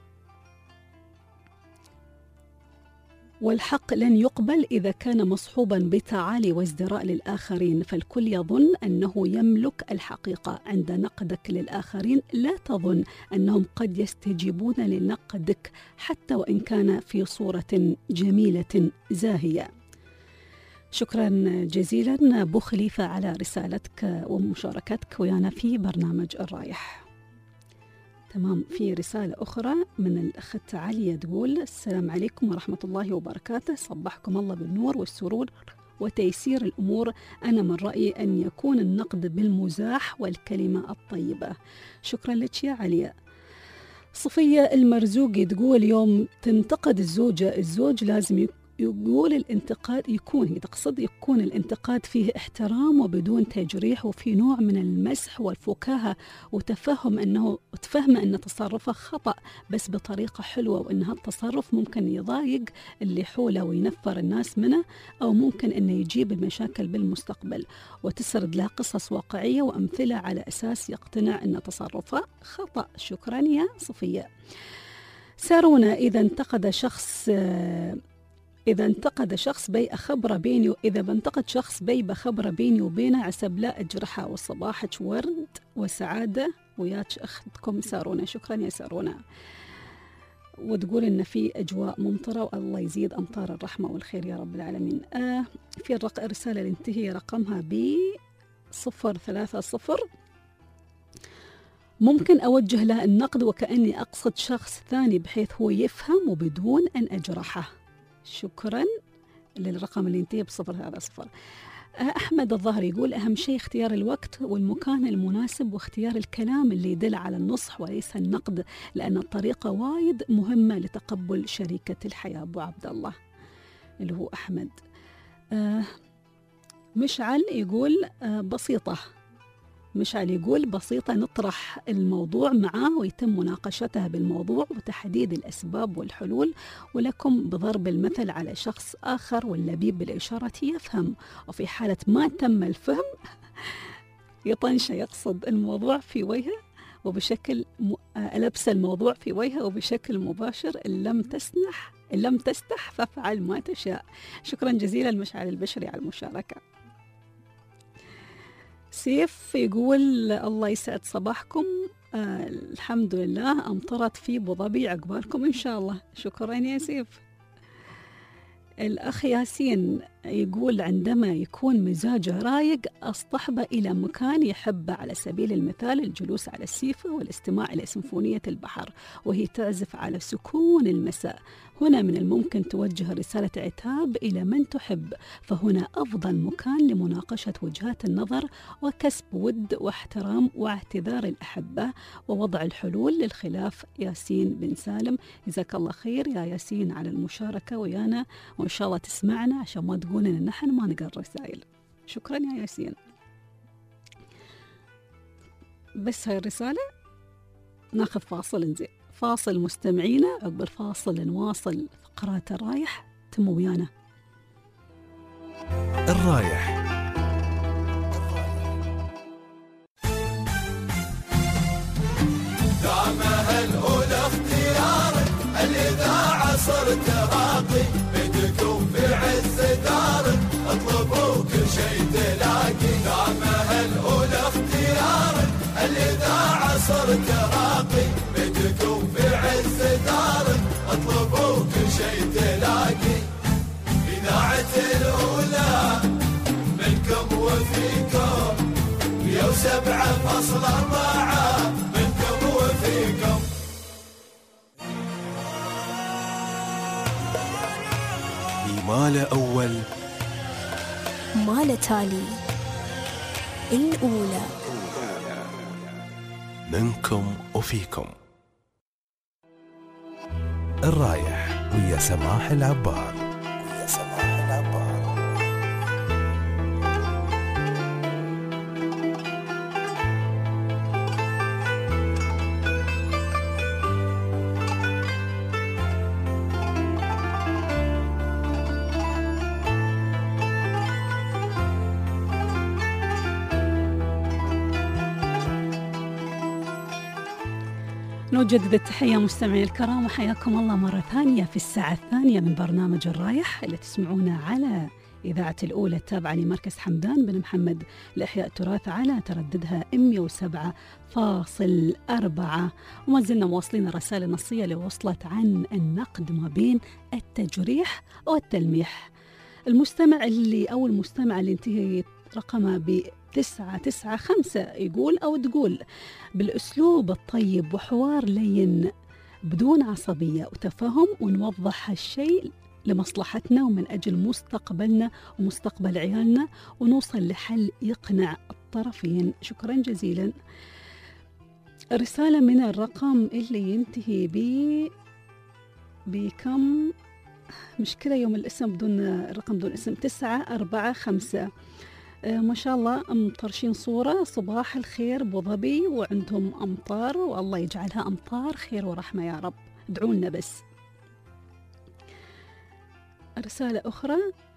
والحق لن يقبل إذا كان مصحوبا بتعالي وازدراء للآخرين، فالكل يظن أنه يملك الحقيقة. عند نقدك للآخرين لا تظن أنهم قد يستجيبون لنقدك حتى وإن كان في صورة جميلة زاهية. شكرا جزيلا أبو خليفة على رسالتك ومشاركتك ويانا في برنامج الرايح. تمام. في رسالة أخرى من الأخت عليا تقول: السلام عليكم ورحمة الله وبركاته، صبحكم الله بالنور والسرور وتيسير الأمور. أنا من رأيي أن يكون النقد بالمزاح والكلمة الطيبة. شكرا لك يا عليا. صفية المرزوقي تقول: يوم تنتقد الزوجة الزوج لازم يقول الانتقاد يكون هي تقصد يكون الانتقاد فيه احترام وبدون تجريح، وفي نوع من المسح والفكاهة وتفهم أنه تفهم أن تصرفه خطأ بس بطريقة حلوة، وأن هالتصرف ممكن يضايق اللي حوله وينفر الناس منه، أو ممكن أنه يجيب المشاكل بالمستقبل، وتسرد له قصص واقعية وأمثلة على أساس يقتنع أن تصرفه خطأ. شكرا يا صفية. سارونا: إذا انتقد شخص إذا انتقد شخص بي أخبره بيني إذا بنتقد شخص بي بخبره بيني وبينه عسب لا أجرحه. وصباحك ورد وسعادة وياك أختكم سارونا. شكرا يا سارونا. وتقول إن في أجواء ممطرة والله يزيد أمطار الرحمة والخير يا رب العالمين. آه في الرق... الرسالة اللي انتهي رقمها ب صفر ثلاثة صفر، ممكن أوجه له النقد وكأني أقصد شخص ثاني بحيث هو يفهم وبدون أن أجرحه. شكرا للرقم اللي ينتهي بصفر ثلاثة صفر. أحمد الظهر يقول أهم شيء اختيار الوقت والمكان المناسب واختيار الكلام اللي يدل على النصح وليس النقد، لأن الطريقة وايد مهمة لتقبل شريكة الحياة. أبو عبد الله اللي هو أحمد. آه مشعل يقول آه بسيطة مشعل يقول بسيطة، نطرح الموضوع معاه ويتم مناقشته بالموضوع وتحديد الأسباب والحلول، ولكم بضرب المثل على شخص آخر واللبيب بالإشارة يفهم، وفي حالة ما تم الفهم يطنش يقصد الموضوع في وجهه وبشكل م... لبس الموضوع في وجهه وبشكل مباشر. إن لم تسنح إن لم تستح فافعل ما تشاء. شكرا جزيلا مشعل البشري على المشاركة. سيف يقول الله يسعد صباحكم. آه الحمد لله أمطرت في أبو ظبي، عقبالكم إن شاء الله. شكرا يا سيف. الأخ ياسين يقول عندما يكون مزاجه رايق أصطحبه إلى مكان يحبه، على سبيل المثال الجلوس على السيفة والاستماع إلى سيمفونية البحر وهي تعزف على سكون المساء. هنا من الممكن توجه رسالة عتاب إلى من تحب، فهنا أفضل مكان لمناقشة وجهات النظر وكسب ود واحترام واعتذار الأحبة ووضع الحلول للخلاف. ياسين بن سالم، جزاك الله خير يا ياسين على المشاركة ويانا، وإن شاء الله تسمعنا عشان ما تقول إن نحن ما نقرأ الرسائل. شكرا يا ياسين. بس هاي الرسالة ناخذ فاصل نزين فاصل مستمعينا، عقب الفاصل نواصل فقرات الرايح. تموا ويانا. الرايح دعمها الأولى اختيارك، الإذاعة صرت راقي بدكم في عز دارك، اطلبوا كل شيء تلاقي. دعمها الأولى اختيارك، الإذاعة صرت راقي بدكم في عز دارك، اطلبوا كل شيء تلاقي. إذاعة الأولى منكم وفيكم، مية وسبعة فاصلة أربعة منكم وفيكم. ما له أول ما له تالي، الأولى منكم وفيكم. الرايح ويا سماح العبار ويا سماح العبار. نجدد التحية مستمعي الكرام، وحياكم الله مرة ثانية في الساعة الثانية من برنامج الرايح اللي تسمعونه على إذاعة الأولى التابعة لمركز حمدان بن محمد لإحياء التراث على ترددها مية وسبعة فاصلة أربعة. وما زلنا مواصلين الرسالة النصية اللي وصلت عن النقد ما بين التجريح والتلميح. المستمع اللي أو المستمع اللي انتهي رقمها ب تسعة تسعة خمسة يقول أو تقول بالأسلوب الطيب وحوار لين بدون عصبية وتفاهم، ونوضح هالشيء لمصلحتنا ومن أجل مستقبلنا ومستقبل عيالنا، ونوصل لحل يقنع الطرفين. شكرا جزيلا. رسالة من الرقم اللي ينتهي ب بكم مشكلة يوم الاسم بدون الرقم بدون اسم تسعة أربعة خمسة. آه ما شاء الله مطرشين صورة صباح الخير أبو ظبي وعندهم أمطار، والله يجعلها أمطار خير ورحمة يا رب، ادعوا لنا بس. رسالة أخرى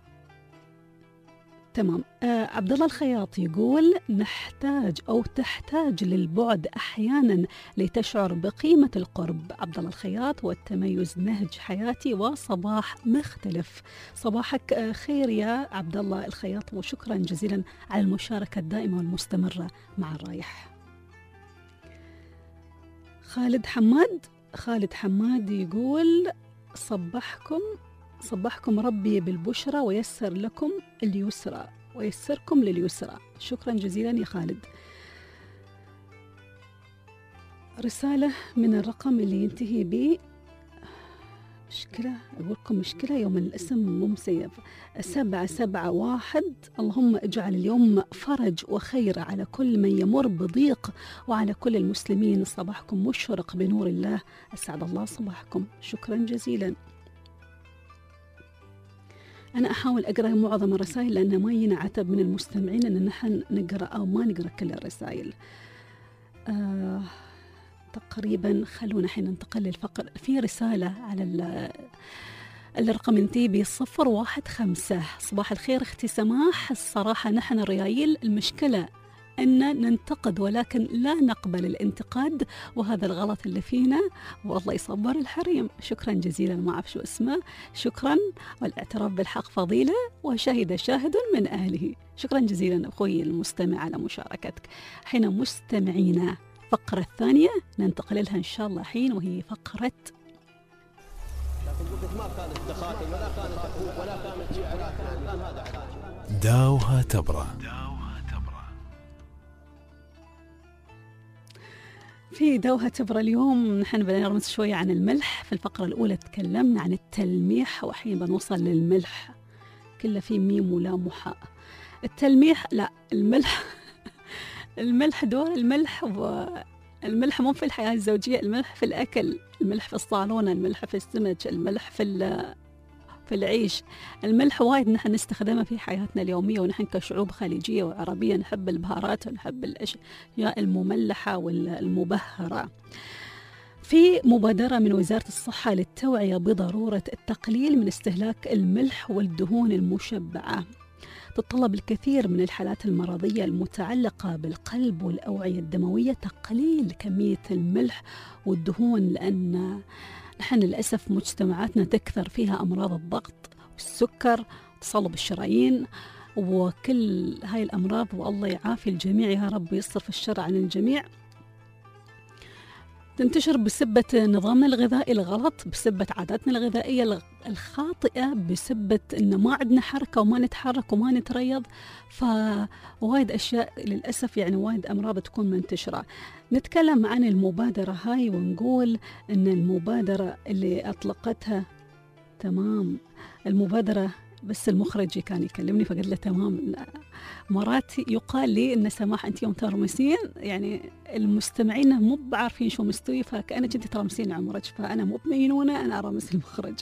تمام. آه عبد الله الخياط يقول نحتاج أو تحتاج للبعد أحيانا لتشعر بقيمة القرب. عبد الله الخياط والتميز نهج حياتي وصباح مختلف. صباحك آه خير يا عبد الله الخياط، وشكرا جزيلا على المشاركة الدائمة والمستمرة مع الرايح. خالد حماد خالد حماد يقول صبحكم صبحكم ربي بالبشرى ويسر لكم اليسرى ويسركم لليسرى. شكرا جزيلا يا خالد. رسالة من الرقم اللي ينتهي ب مشكلة، أقول لكم مشكلة يوم الاسم مو مسيب، سبعة سبعة واحد. اللهم اجعل اليوم فرج وخير على كل من يمر بضيق وعلى كل المسلمين. صباحكم مشرق بنور الله، أسعد الله صباحكم. شكرا جزيلا. أنا أحاول أقرأ معظم الرسائل لأن ما ينا عتب من المستمعين أن نحن نقرأ أو ما نقرأ كل الرسائل. آه تقريبا خلونا حين ننتقل للفقر. في رسالة على الرقم ينتهي بصفر واحد خمسة. صباح الخير أختي سماح، الصراحة نحن الريايل المشكلة أن ننتقد ولكن لا نقبل الانتقاد، وهذا الغلط اللي فينا، والله يصبر الحريم. شكرا جزيلا، ما أعرف شو اسمه. شكرا، والاعتراف بالحق فضيلة وشهد شاهد من أهله. شكرا جزيلا أخوي المستمع على مشاركتك. حين مستمعينا الفقرة الثانية ننتقل لها إن شاء الله حين، وهي فقرة داوها تبرى. في دوها تبرى اليوم نحن بنرمز شوية عن الملح. في الفقرة الأولى تكلمنا عن التلميح، وحين بنوصل للملح كله في ميم ولام وحاء. التلميح لا، الملح الملح دور الملح، والملح مو في الحياة الزوجية، الملح في الأكل، الملح في الصالونة، الملح في السمك، الملح في في العيش. الملح وايد نحن نستخدمه في حياتنا اليومية، ونحن كشعوب خليجية وعربية نحب البهارات ونحب الأشياء المملحة والمبهرة. في مبادرة من وزارة الصحة للتوعية بضرورة التقليل من استهلاك الملح والدهون المشبعة. تتطلب الكثير من الحالات المرضية المتعلقة بالقلب والأوعية الدموية تقليل كمية الملح والدهون، لأن نحن للأسف مجتمعاتنا تكثر فيها أمراض الضغط والسكر وتصلب الشرايين وكل هاي الأمراض، والله يعافي الجميع يا رب ويصرف الشر عن الجميع. تنتشر بسبة نظامنا الغذائي الغلط، بسبة عاداتنا الغذائية الخاطئة، بسبة إن ما عندنا حركة وما نتحرك وما نتريض، فوايد أشياء للأسف يعني وايد أمراض تكون منتشرة. نتكلم عن المبادرة هاي ونقول إن المبادرة اللي أطلقتها تمام المبادرة، بس المخرج كان يكلمني فقلت له تمام. مرات يقال لي إن سماح أنت يوم ترمسين يعني المستمعين مو بعارفين شو مستوي، فكأنك أنت ترمسين عمرك، فأنا مو بمينونة، أنا أرمس المخرج.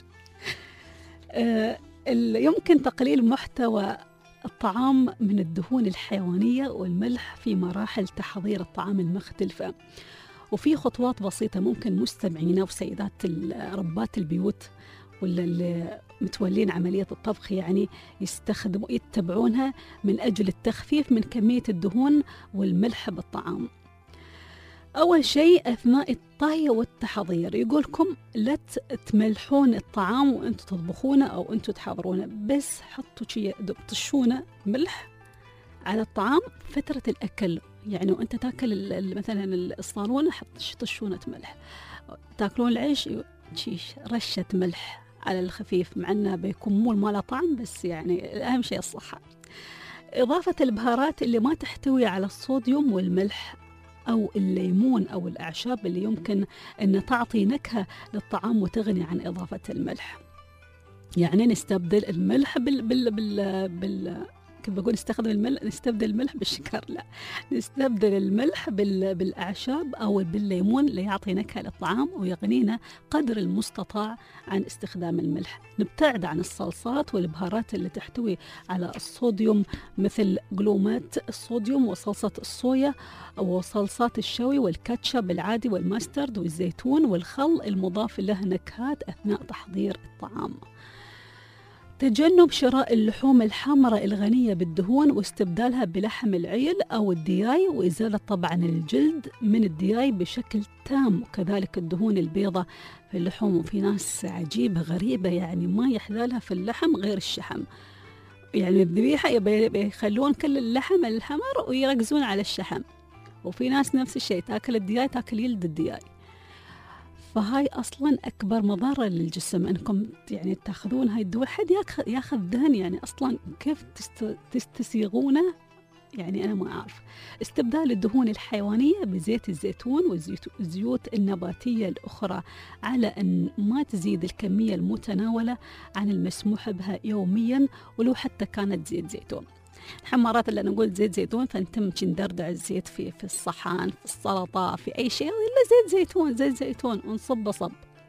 آه يمكن تقليل محتوى الطعام من الدهون الحيوانية والملح في مراحل تحضير الطعام المختلفة، وفي خطوات بسيطة ممكن مستمعينا وسيدات ربات البيوت واللي متولين عملية الطبخ يعني يستخدموا يتبعونها من أجل التخفيف من كمية الدهون والملح بالطعام. أول شيء أثناء الطهي والتحضير يقولكم لا تملحون الطعام وأنتوا تطبخونه أو أنتوا تحضرونه، بس حطوا شيء طشونه ملح على الطعام فترة الأكل، يعني وأنت تاكل مثلا الصالونة حط طشونه ملح، تاكلون العيش تشيش رشة ملح على الخفيف، مع أنه بيكون مو الماله طعم، بس يعني أهم شيء الصحة. إضافة البهارات اللي ما تحتوي على الصوديوم والملح أو الليمون أو الأعشاب اللي يمكن أن تعطي نكهة للطعام وتغني عن إضافة الملح. يعني نستبدل الملح بال بال بال, بال كيف بقول نستخدم الملح نستبدل الملح بالشكر، لا نستبدل الملح بال بالأعشاب أو بالليمون ليعطي نكهة للطعام ويغنينا قدر المستطاع عن استخدام الملح. نبتعد عن الصلصات والبهارات اللي تحتوي على الصوديوم مثل جلومات الصوديوم وصلصة الصويا وصلصات الشوي والكاتشب العادي والماسترد والزيتون والخل المضاف له نكهات أثناء تحضير الطعام. تجنب شراء اللحوم الحمراء الغنية بالدهون واستبدالها بلحم العيل أو الدياي، وإزالة طبعا الجلد من الدياي بشكل تام، وكذلك الدهون البيضة في اللحوم. وفي ناس عجيبة غريبة يعني ما يحلالها في اللحم غير الشحم، يعني الذبيحة يخلون كل اللحم الحمر ويركزون على الشحم، وفي ناس نفس الشيء تاكل الدياي تاكل يلد الدياي. فهاي أصلا أكبر مضرة للجسم أنكم يعني تأخذون هاي الدول. حد ياخذ ياخذ دهن يعني أصلا كيف تست تستسيغونه يعني أنا ما أعرف. استبدال الدهون الحيوانية بزيت الزيتون والزيوت النباتية الأخرى على أن ما تزيد الكمية المتناولة عن المسموح بها يوميا ولو حتى كانت زيت زيتون. نحن مرات اللي نقول زيت زيتون فنتم ندردع الزيت في في الصحن في السلطة في أي شيء إلا زيت زيتون زيت زيتون ونصب صب.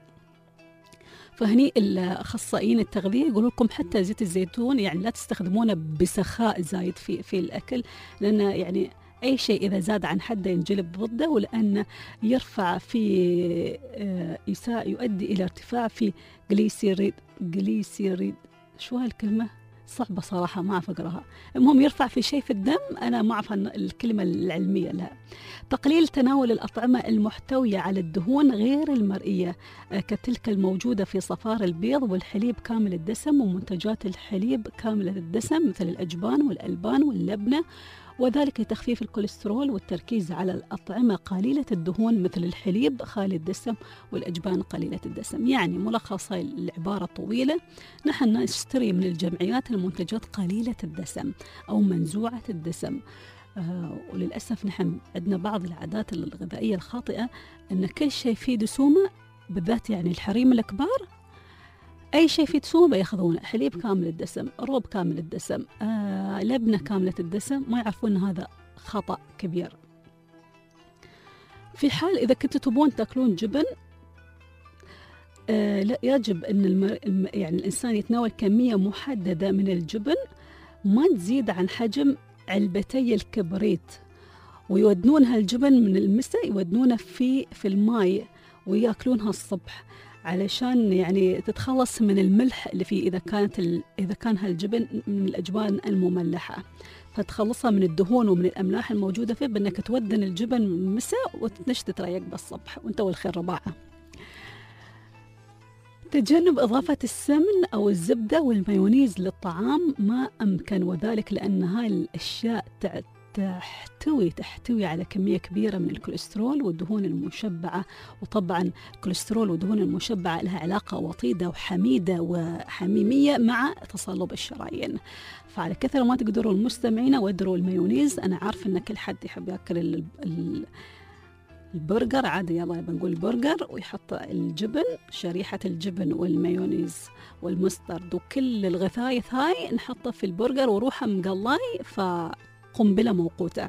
فهني الأخصائيين التغذية يقولوا لكم حتى زيت الزيتون يعني لا تستخدمونه بسخاء زايد في في الأكل، لأن يعني أي شيء إذا زاد عن حده ينجلب ضده، ولأنه يرفع في إساءة يؤدي إلى ارتفاع في جليسيريد جليسيريد شو هالكلمة صعبة صراحة ما أعرف أقراها. المهم يرفع في شيء في الدم، أنا ما أعرف الكلمة العلمية لها. تقليل تناول الأطعمة المحتوية على الدهون غير المرئية كتلك الموجودة في صفار البيض والحليب كامل الدسم ومنتجات الحليب كاملة الدسم مثل الأجبان والألبان واللبنة، وذلك لتخفيف الكوليسترول والتركيز على الأطعمة قليلة الدهون مثل الحليب خالي الدسم والأجبان قليلة الدسم. يعني ملخص العبارة طويلة، نحن نشتري من الجمعيات المنتجات قليلة الدسم أو منزوعة الدسم. آه وللأسف نحن عندنا بعض العادات الغذائية الخاطئة أن كل شيء فيه دسومة، بالذات يعني الحريم الكبار أي شيء فيه دسومة يأخذونه، حليب كامل الدسم، روب كامل الدسم، آه، لبنة كاملة الدسم، ما يعرفون هذا خطأ كبير. في حال إذا كنتوا تبون تأكلون جبن آه، لا يجب أن المر... يعني الإنسان يتناول كمية محددة من الجبن ما تزيد عن حجم علبتي الكبريت، ويودنون هالجبن من المساء يودنونه في في الماء ويأكلونها الصبح علشان يعني تتخلص من الملح اللي فيه إذا كانت ال... إذا كان هالجبن من الأجبان المملحة، فتخلصها من الدهون ومن الأملاح الموجودة فيه بأنك تودن الجبن من المساء وتنشت تريق بالصبح وانت والخير رباعة. تجنب إضافة السمن أو الزبدة والمايونيز للطعام ما أمكن، وذلك لأن هاي الأشياء تحتوي تحتوي على كمية كبيرة من الكوليسترول والدهون المشبعة، وطبعا الكوليسترول والدهون المشبعة لها علاقة وطيدة وحميدة وحميمية مع تصلب الشرايين. فعلى كثر ما تقدروا المستمعين ودروا المايونيز. أنا عارف أن كل حد يحب يأكل ال ال البرجر عادي، يلا بنقول البرجر ويحط الجبن، شريحة الجبن والمايونيز والمسترد وكل الغثايث هاي نحطه في البرجر وروحه مقلاي فقنبلة موقوتة.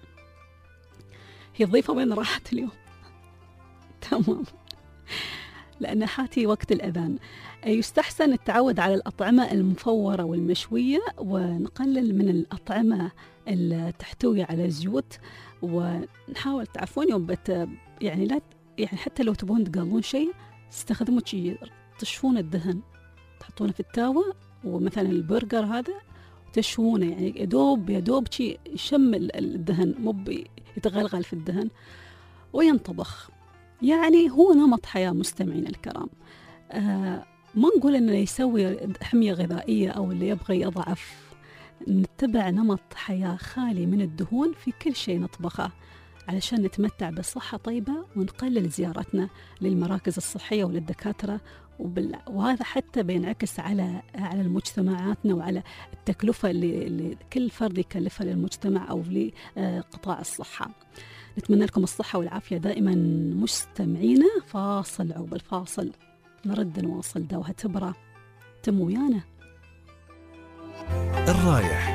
هي الضيفة وين راحت اليوم؟ تمام، لأن حاتي وقت الأذان. يستحسن التعود على الأطعمة المفورة والمشوية ونقلل من الأطعمة اللي تحتوي على زيوت، ونحاول تعرفون يوم بت يعني لا يعني حتى لو تبون تقلون شيء تستخدموا شيء تشفون الدهن، تحطونه في التاوة ومثلا البرجر هذا تشوونه، يعني يدوب يدوب شيء يشم الدهن مو يتغلغل في الدهن وينطبخ. يعني هو نمط حياة مستمعين الكرام. آه ما نقول إنه يسوي حمية غذائية أو اللي يبغى يضعف، نتبع نمط حياة خالي من الدهون في كل شيء نطبخه علشان نتمتع بصحة طيبة ونقلل زيارتنا للمراكز الصحية وللدكاترة، وبال... وهذا حتى بينعكس على على مجتمعاتنا وعلى التكلفة اللي, اللي كل فرد يكلفها للمجتمع أو لقطاع الصحة. نتمنى لكم الصحة والعافية دائما مستمعينا. فاصل عقب الفاصل نرد نواصل دوها تبرى. تم ويانا الرايح.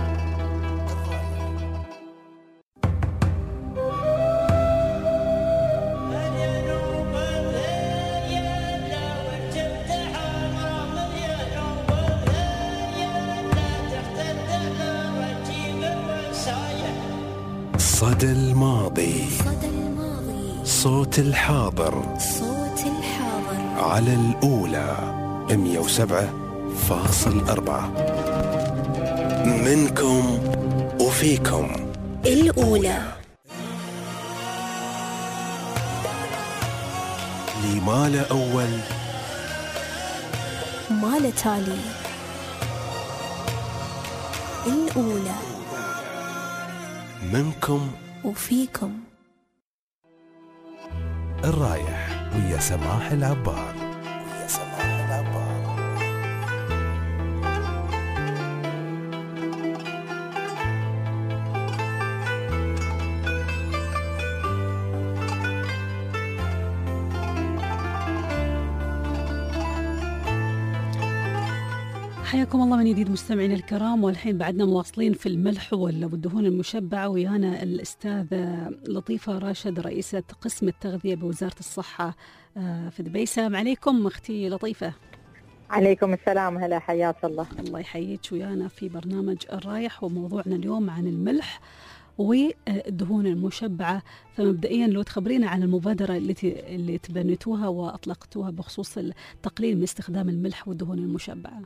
صدى الماضي. صدى الماضي. صوت الحاضر. صوت الحاضر. على الأولى مية وسبعة فاصل أربعة. منكم وفيكم. الأولى. لي ما له أول ما له تالي. الأولى. منكم وفيكم. الرايح ويا سماح العبار. ويا سماح العبار. حياكم الله من جديد مستمعينا الكرام، والحين بعدنا مواصلين في الملح والدهون المشبعة، ويانا الأستاذة لطيفة راشد رئيسة قسم التغذية بوزارة الصحة في دبي. السلام عليكم أختي لطيفة. عليكم السلام، هلا حياك الله. الله يحييك ويانا في برنامج الرايح، وموضوعنا اليوم عن الملح والدهون المشبعة. فمبدئيا لو تخبرينا عن المبادرة التي اللي تبنتوها وأطلقتوها بخصوص التقليل من استخدام الملح والدهون المشبعة.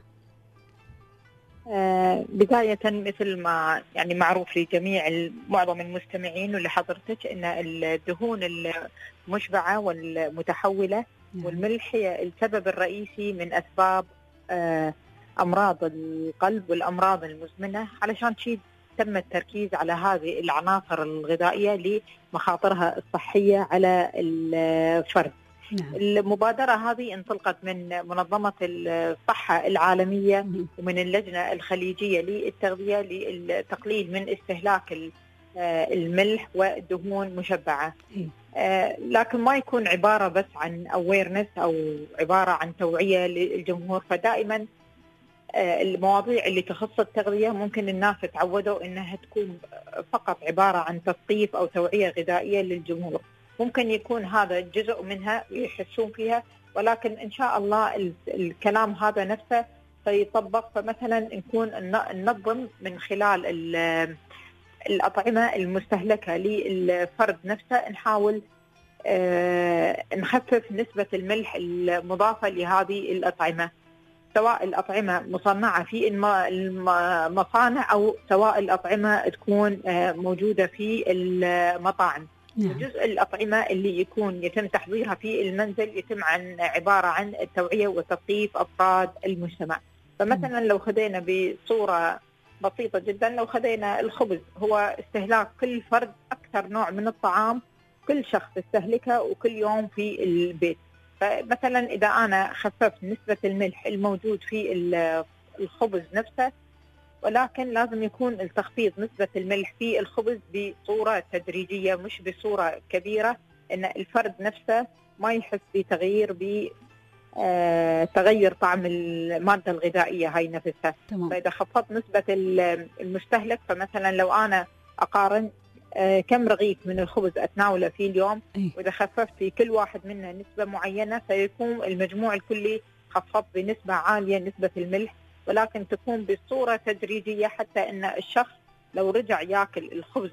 آه بداية مثل ما يعني معروف لجميع معظم المستمعين واللي حضرتك ان الدهون المشبعة والمتحولة نعم. والملح هي السبب الرئيسي من أسباب آه أمراض القلب والأمراض المزمنة، علشان شيء تم التركيز على هذه العناصر الغذائية لمخاطرها الصحية على الفرد. نعم. المبادرة هذه انطلقت من منظمة الصحة العالمية مم. ومن اللجنة الخليجية للتغذية للتقليل من استهلاك الملح والدهون مشبعة. آه لكن ما يكون عبارة بس عن awareness أو عبارة عن توعية للجمهور. فدائما آه المواضيع اللي تخص التغذية ممكن الناس تعودوا إنها تكون فقط عبارة عن تثقيف أو توعية غذائية للجمهور. ممكن يكون هذا جزء منها يحسون فيها، ولكن إن شاء الله الكلام هذا نفسه سيطبق. فمثلا نكون ننظم من خلال الأطعمة المستهلكة للفرد نفسه، نحاول نخفف نسبة الملح المضافة لهذه الأطعمة، سواء الأطعمة مصنعة في المصانع أو سواء الأطعمة تكون موجودة في المطاعم. نعم. جزء الأطعمة اللي يكون يتم تحضيرها في المنزل يتم عن عبارة عن التوعية وتثقيف أفراد المجتمع. فمثلا لو خذينا بصورة بسيطة جدا، لو خذينا الخبز، هو استهلاك كل فرد أكثر نوع من الطعام كل شخص يستهلكه وكل يوم في البيت. فمثلا إذا أنا خففت نسبة الملح الموجود في الخبز نفسه، ولكن لازم يكون التخفيض نسبة الملح في الخبز بصورة تدريجية مش بصورة كبيرة، إن الفرد نفسه ما يحس بتغيير بتغير طعم المادة الغذائية هاي نفسها. تمام. فإذا خفضت نسبة المستهلك، فمثلا لو أنا أقارن كم رغيف من الخبز أتناوله في اليوم، وإذا خففت في كل واحد منه نسبة معينة سيكون المجموع الكلي خفض بنسبة عالية نسبة الملح، ولكن تكون بصورة تدريجية حتى أن الشخص لو رجع يأكل الخبز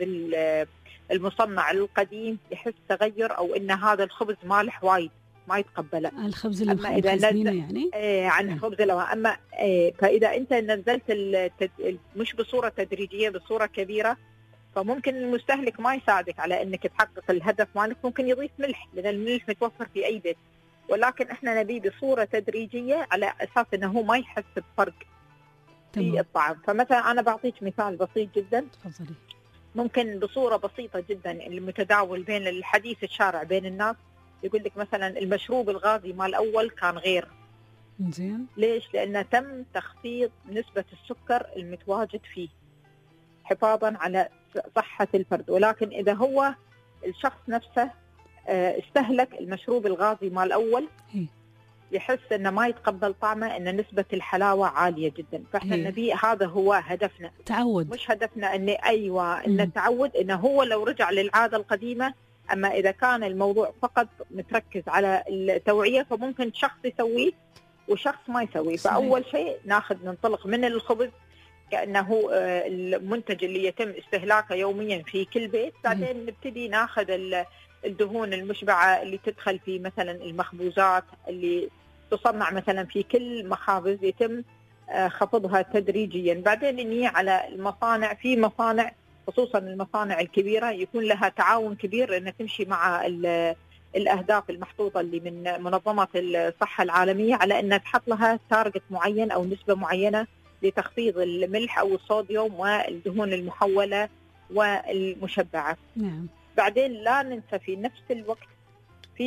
المصنع القديم يحس تغير، أو أن هذا الخبز مالح وايد ما يتقبله. الخبز اللي مخزنينه يعني؟ إيه عن الخبز لو أما إيه. فإذا أنت نزلت التد... مش بصورة تدريجية بصورة كبيرة، فممكن المستهلك ما يساعدك على أنك تحقق الهدف مالك، ممكن يضيف ملح لأن الملح متوفر في أي بيت، ولكن احنا نبي بصورة تدريجية على أساس أنه هو ما يحس بفرق في الطعام. فمثلا أنا بعطيك مثال بسيط جدا. تفضلي. ممكن بصورة بسيطة جدا المتداول بين الحديث الشارع بين الناس يقول لك مثلا المشروب الغازي مال الأول كان غير زين. ليش؟ لأنه تم تخفيض نسبة السكر المتواجد فيه حفاظا على صحة الفرد. ولكن إذا هو الشخص نفسه استهلك المشروب الغازي مال الأول يحس أنه ما يتقبل طعمه، أن نسبة الحلاوة عالية جدا. فإحنا نبي هذا هو هدفنا، تعود، مش هدفنا أن أيوة أن التعود أنه هو لو رجع للعادة القديمة. أما إذا كان الموضوع فقط متركز على التوعية فممكن شخص يسويه وشخص ما يسويه. فأول شيء ناخذ ننطلق من الخبز كأنه المنتج اللي يتم استهلاكه يوميا في كل بيت، بعدين نبتدي ناخذ الدهون المشبعة اللي تدخل في مثلا المخبوزات اللي تصنع مثلا في كل مخابز يتم خفضها تدريجيا. بعدين نيجي على المصانع، في مصانع خصوصا المصانع الكبيرة يكون لها تعاون كبير لأنها تمشي مع الأهداف المحطوطة اللي من منظمة الصحة العالمية على أنها تحط لها تارجت معين أو نسبة معينة لتخفيض الملح أو الصوديوم والدهون المحولة والمشبعة. نعم. بعدين لا ننسى في نفس الوقت في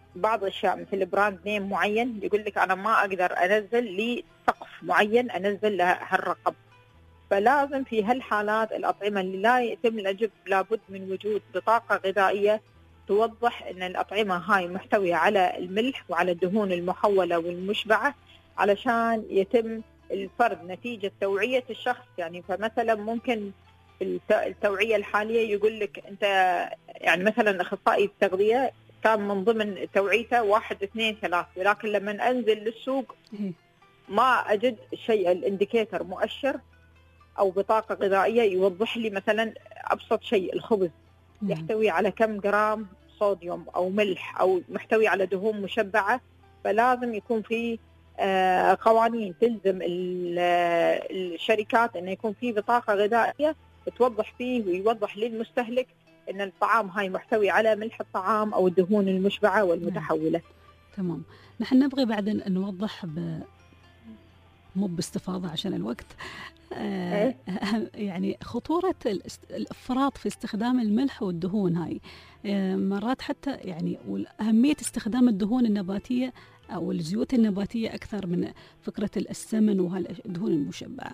بعض الاشياء مثل براند نيم معين يقول لك انا ما اقدر انزل لي سقف معين انزل له هالرقم. فلازم في هالحالات الأطعمة اللي لا يتم الأجب لابد من وجود بطاقة غذائية توضح أن الأطعمة هاي محتوية على الملح وعلى الدهون المحولة والمشبعة، علشان يتم الفرد نتيجة توعية الشخص. يعني فمثلا ممكن التوعية الحالية يقول لك أنت، يعني مثلا أخصائي التغذية كان من ضمن توعيته واحد اثنين ثلاث، ولكن لما أنزل للسوق ما أجد شيء الانديكيتر مؤشر أو بطاقة غذائية يوضح لي مثلا أبسط شيء الخبز يحتوي على كم جرام صوديوم أو ملح أو محتوي على دهون مشبعة. فلازم يكون في قوانين تلزم الشركات أن يكون في بطاقة غذائية توضح فيه ويوضح للمستهلك أن الطعام هاي محتوي على ملح الطعام أو الدهون المشبعة والمتحولة. تمام. نحن نبغي بعد أن نوضح ب مو باستفاضة عشان الوقت، آه يعني خطورة الإفراط في استخدام الملح والدهون هاي، آه مرات حتى يعني وأهمية استخدام الدهون النباتية أو الزيوت النباتية أكثر من فكرة السمن وهالدهون المشبعة.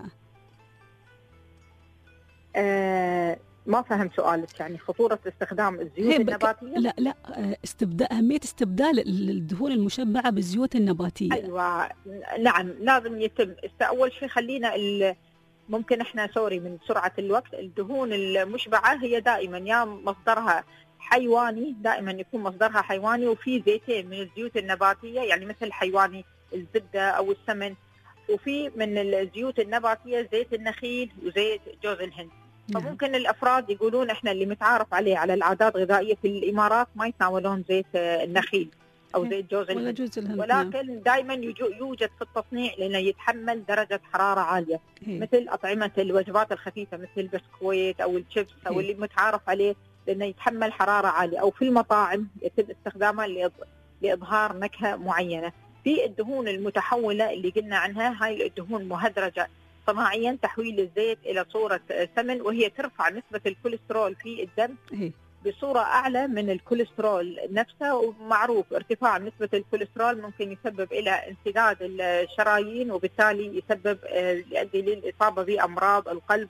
آه ما فهم سؤالك. يعني خطورة استخدام الزيوت النباتية؟ لا لا استبدال، أهمية استبدال الدهون المشبعة بالزيوت النباتية. أيوة نعم لازم يتم. أول شيء خلينا ممكن إحنا سوري من سرعة الوقت، الدهون المشبعة هي دائما يا مصدرها حيواني، دائما يكون مصدرها حيواني، وفي زيتين من الزيوت النباتية يعني مثل حيواني الزبدة أو السمن، وفي من الزيوت النباتية زيت النخيل وزيت جوز الهند. فممكن الأفراد يقولون إحنا اللي متعارف عليه على العادات الغذائية في الإمارات ما يتناولون زيت النخيل أو زيت جوز الهند، ولكن دائما يوجد في التصنيع لأنه يتحمل درجة حرارة عالية. هي. مثل أطعمة الوجبات الخفيفة مثل البسكويت أو الشيبس أو اللي متعارف عليه لأنه يتحمل حرارة عالية، أو في المطاعم يتم استخدامها لإظهار نكهة معينة. في الدهون المتحولة اللي قلنا عنها، هاي الدهون مهدرجة صناعيا تحويل الزيت إلى صورة سمن، وهي ترفع نسبة الكوليسترول في الدم بصورة أعلى من الكوليسترول نفسه. ومعروف ارتفاع نسبة الكوليسترول ممكن يسبب إلى انسداد الشرايين، وبالتالي يسبب يؤدي للإصابة بأمراض القلب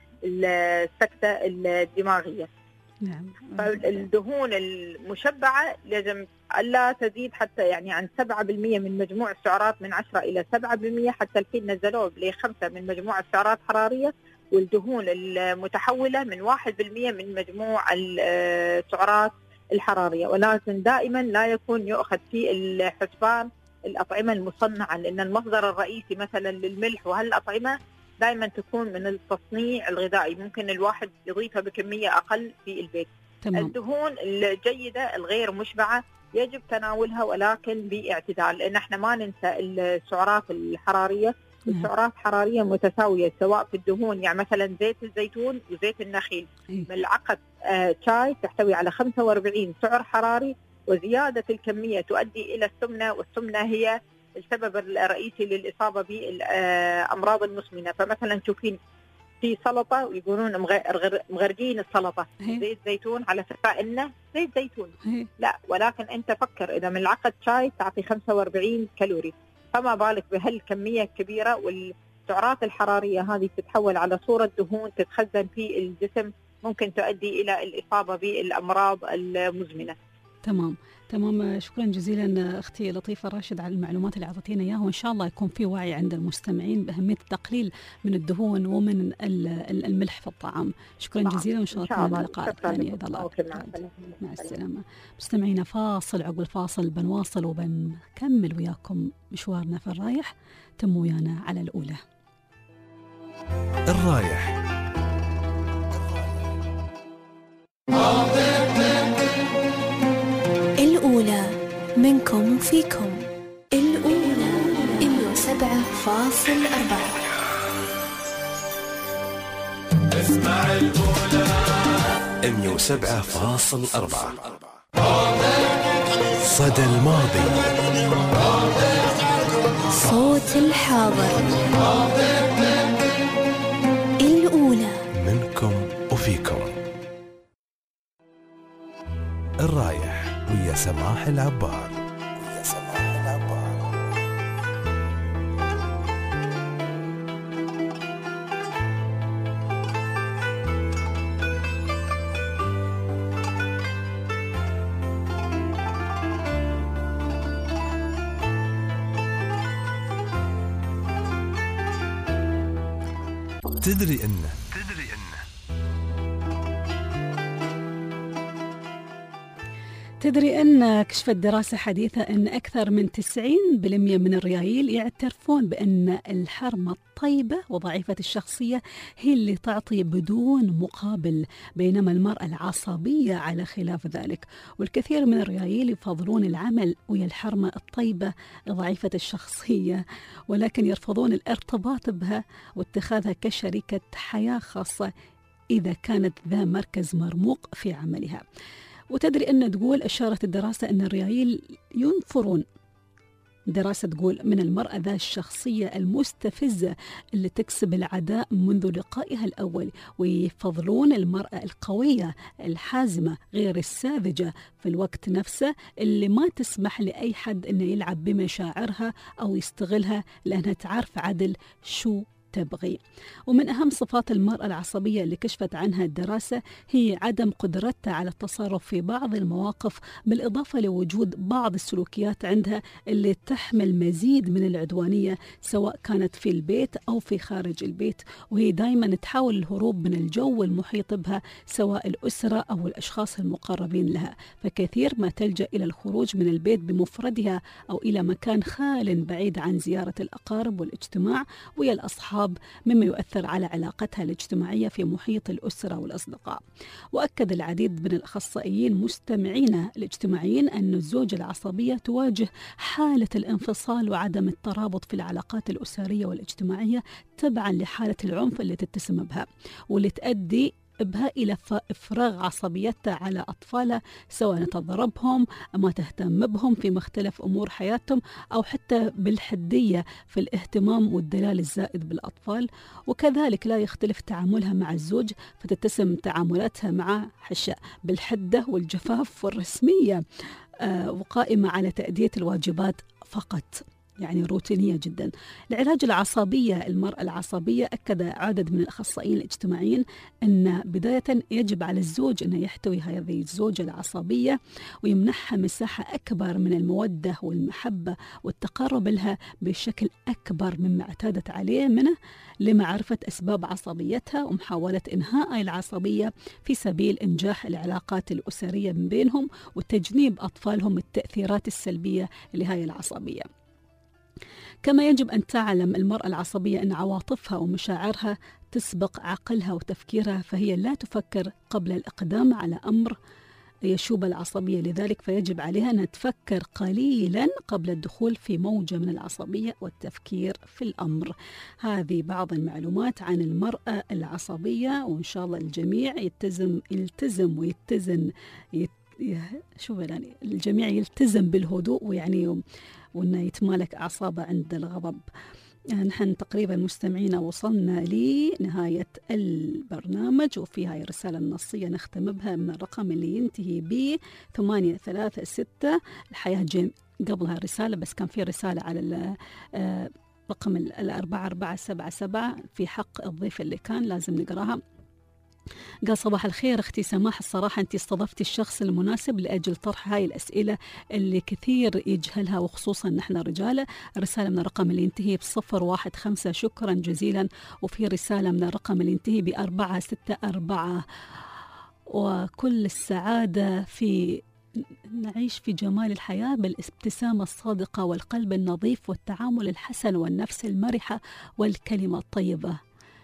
والسكتة الدماغية. نعم. فالدهون المشبعة لازم ألا تزيد حتى يعني عن سبعة بالمئة من مجموع السعرات، من عشرة إلى سبعة بالمئة، حتى الحين نزلوه لخمسة من مجموع السعرات الحرارية. والدهون المتحولة من واحد بالمئة من مجموع السعرات الحرارية. ولكن دائما لا يكون يؤخذ في الحسبان الأطعمة المصنعة، لأن المصدر الرئيسي مثلا للملح وهالأطعمة دائما تكون من التصنيع الغذائي، ممكن الواحد يضيفها بكمية أقل في البيت. تمام. الدهون الجيدة الغير مشبعة يجب تناولها ولكن باعتدال، لأن احنا ما ننسى السعرات الحرارية. السعرات الحرارية متساوية سواء في الدهون، يعني مثلا زيت الزيتون وزيت النخيل، ملعقة آه شاي تحتوي على خمسة وأربعين سعر حراري، وزيادة الكمية تؤدي إلى السمنة، والسمنة هي السبب الرئيسي للإصابة بالأمراض المزمنة. فمثلا تشوفين في سلطة ويقولون مغرقين السلطة زيت زيتون على فكرة إنه زيت زيتون، لا، ولكن أنت فكر إذا ملعقة شاي تعطي خمسة وأربعين كالوري، فما بالك بهالكمية الكبيرة. والسعرات الحرارية هذه تتحول على صورة دهون تتخزن في الجسم، ممكن تؤدي إلى الإصابة بالأمراض المزمنة. تمام تمام. شكرا جزيلا أختي لطيفة راشد على المعلومات اللي أعطيتينا إياها، وإن شاء الله يكون في وعي عند المستمعين بأهمية التقليل من الدهون ومن الملح في الطعام. شكرا جزيلا، وإن شاء الله نكون اللقاء الثاني. مع السلامة. مستمعينا فاصل، عقب الفاصل بنواصل وبنكمل وياكم مشوارنا في الرايح. تم ويانا على الأولى. الرايح الأولى منكم وفيكم. الأولى مية وسبعة فاصل أربعة. اسمع الأولى مية وسبعة فاصل أربعة. صدى الماضي، صوت الحاضر. الأولى منكم وفيكم. الرايح ويا سماح العبار. تدري إن تدري إن تدري أن كشفت دراسة حديثة أن أكثر من تسعين بالمئة من الريايل يعترفون بأن الحرمة الطيبة وضعيفة الشخصية هي اللي تعطي بدون مقابل، بينما المرأة العصبية على خلاف ذلك. والكثير من الريايل يفضلون العمل ويا الحرمة الطيبة ضعيفة الشخصية، ولكن يرفضون الارتباط بها واتخاذها كشريكة حياة خاصة إذا كانت ذا مركز مرموق في عملها. وتدري أن تقول أشارت الدراسة أن الريايل ينفرون، دراسة تقول، من المرأة ذا الشخصية المستفزة اللي تكسب العداء منذ لقائها الأول، ويفضلون المرأة القوية الحازمة غير الساذجة في الوقت نفسه، اللي ما تسمح لأي حد أنه يلعب بمشاعرها أو يستغلها، لأنها تعرف عدل شو تبغي. ومن أهم صفات المرأة العصبية اللي كشفت عنها الدراسة هي عدم قدرتها على التصرف في بعض المواقف، بالإضافة لوجود بعض السلوكيات عندها اللي تحمل مزيد من العدوانية، سواء كانت في البيت أو في خارج البيت، وهي دايما تحاول الهروب من الجو المحيط بها، سواء الأسرة أو الأشخاص المقربين لها، فكثير ما تلجأ إلى الخروج من البيت بمفردها أو إلى مكان خال بعيد عن زيارة الأقارب والاجتماع ويا الأصحاب، مما يؤثر على علاقتها الاجتماعية في محيط الأسرة والأصدقاء. وأكد العديد من الأخصائيين مستمعين الاجتماعيين أن الزوجة العصبية تواجه حالة الانفصال وعدم الترابط في العلاقات الأسرية والاجتماعية تبعا لحالة العنف اللي تتسم بها، واللي تؤدي بها إلى إفراغ عصبيتها على أطفالها، سواء تضربهم، ما تهتم بهم في مختلف أمور حياتهم، أو حتى بالحدية في الاهتمام والدلال الزائد بالأطفال. وكذلك لا يختلف تعاملها مع الزوج، فتتسم تعاملاتها مع حشاء بالحدة والجفاف والرسمية، آه وقائمة على تأدية الواجبات فقط، يعني روتينية جدا. العلاج العصبية، المرأة العصبية، أكد عدد من الأخصائيين الاجتماعيين أن بداية يجب على الزوج أن يحتوي هذه الزوجة العصبية ويمنحها مساحة أكبر من المودة والمحبة والتقرب لها بشكل أكبر مما اعتادت عليه منه، لمعرفة أسباب عصبيتها ومحاولة إنهاء العصبية في سبيل إنجاح العلاقات الأسرية من بينهم وتجنيب أطفالهم التأثيرات السلبية لهذه العصبية. كما يجب أن تعلم المرأة العصبية أن عواطفها ومشاعرها تسبق عقلها وتفكيرها، فهي لا تفكر قبل الإقدام على أمر يشوب العصبية، لذلك فيجب عليها أن تفكر قليلا قبل الدخول في موجة من العصبية والتفكير في الأمر. هذه بعض المعلومات عن المرأة العصبية، وإن شاء الله الجميع يلتزم يلتزم ويتزن يت... شو يعني الجميع يلتزم بالهدوء، ويعني وأنه يتمالك أعصابه عند الغضب. نحن تقريبا مستمعين وصلنا لنهاية البرنامج، وفي هاي الرسالة النصية نختم بها من الرقم اللي ينتهي ب ثمانية ثلاثة ستة. الحياة جيم قبلها رسالة، بس كان في رسالة على رقم الأربعة أربعة سبعة سبعة في حق الضيف اللي كان لازم نقراها. قال: صباح الخير أختي سماح، الصراحة أنت استضفتي الشخص المناسب لأجل طرح هاي الأسئلة اللي كثير يجهلها، وخصوصا نحن رجالة. رسالة من الرقم اللي ينتهي بصفر واحد خمسة، شكرا جزيلا. وفي رسالة من الرقم اللي ينتهي بأربعة ستة أربعة. وكل السعادة في نعيش في جمال الحياة بالابتسامة الصادقة والقلب النظيف والتعامل الحسن والنفس المرحة والكلمة الطيبة.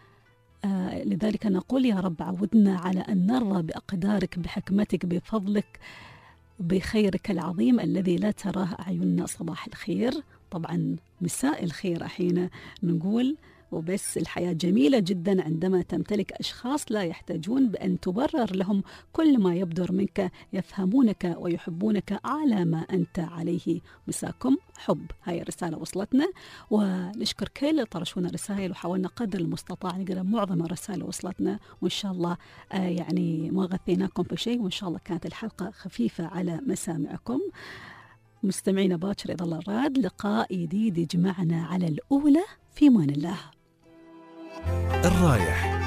آه لذلك نقول يا رب عودنا على أن نرضى بأقدارك، بحكمتك، بفضلك، بخيرك العظيم الذي لا تراه أعيننا. صباح الخير، طبعا مساء الخير أحيانا نقول، وبس الحياة جميلة جدا عندما تمتلك أشخاص لا يحتاجون بأن تبرر لهم كل ما يبدر منك، يفهمونك ويحبونك على ما أنت عليه. مساكم حب. هاي الرسالة وصلتنا، ونشكر كل اللي طرشونا رسائل، وحاولنا قدر المستطاع نقرأ معظم الرسائل وصلتنا، وإن شاء الله آه يعني ما غثيناكم في شيء، وإن شاء الله كانت الحلقة خفيفة على مسامعكم. مستمعين باكر إذا الله راد، لقاء جديد يجمعنا على الأولى. في مان الله. الرايح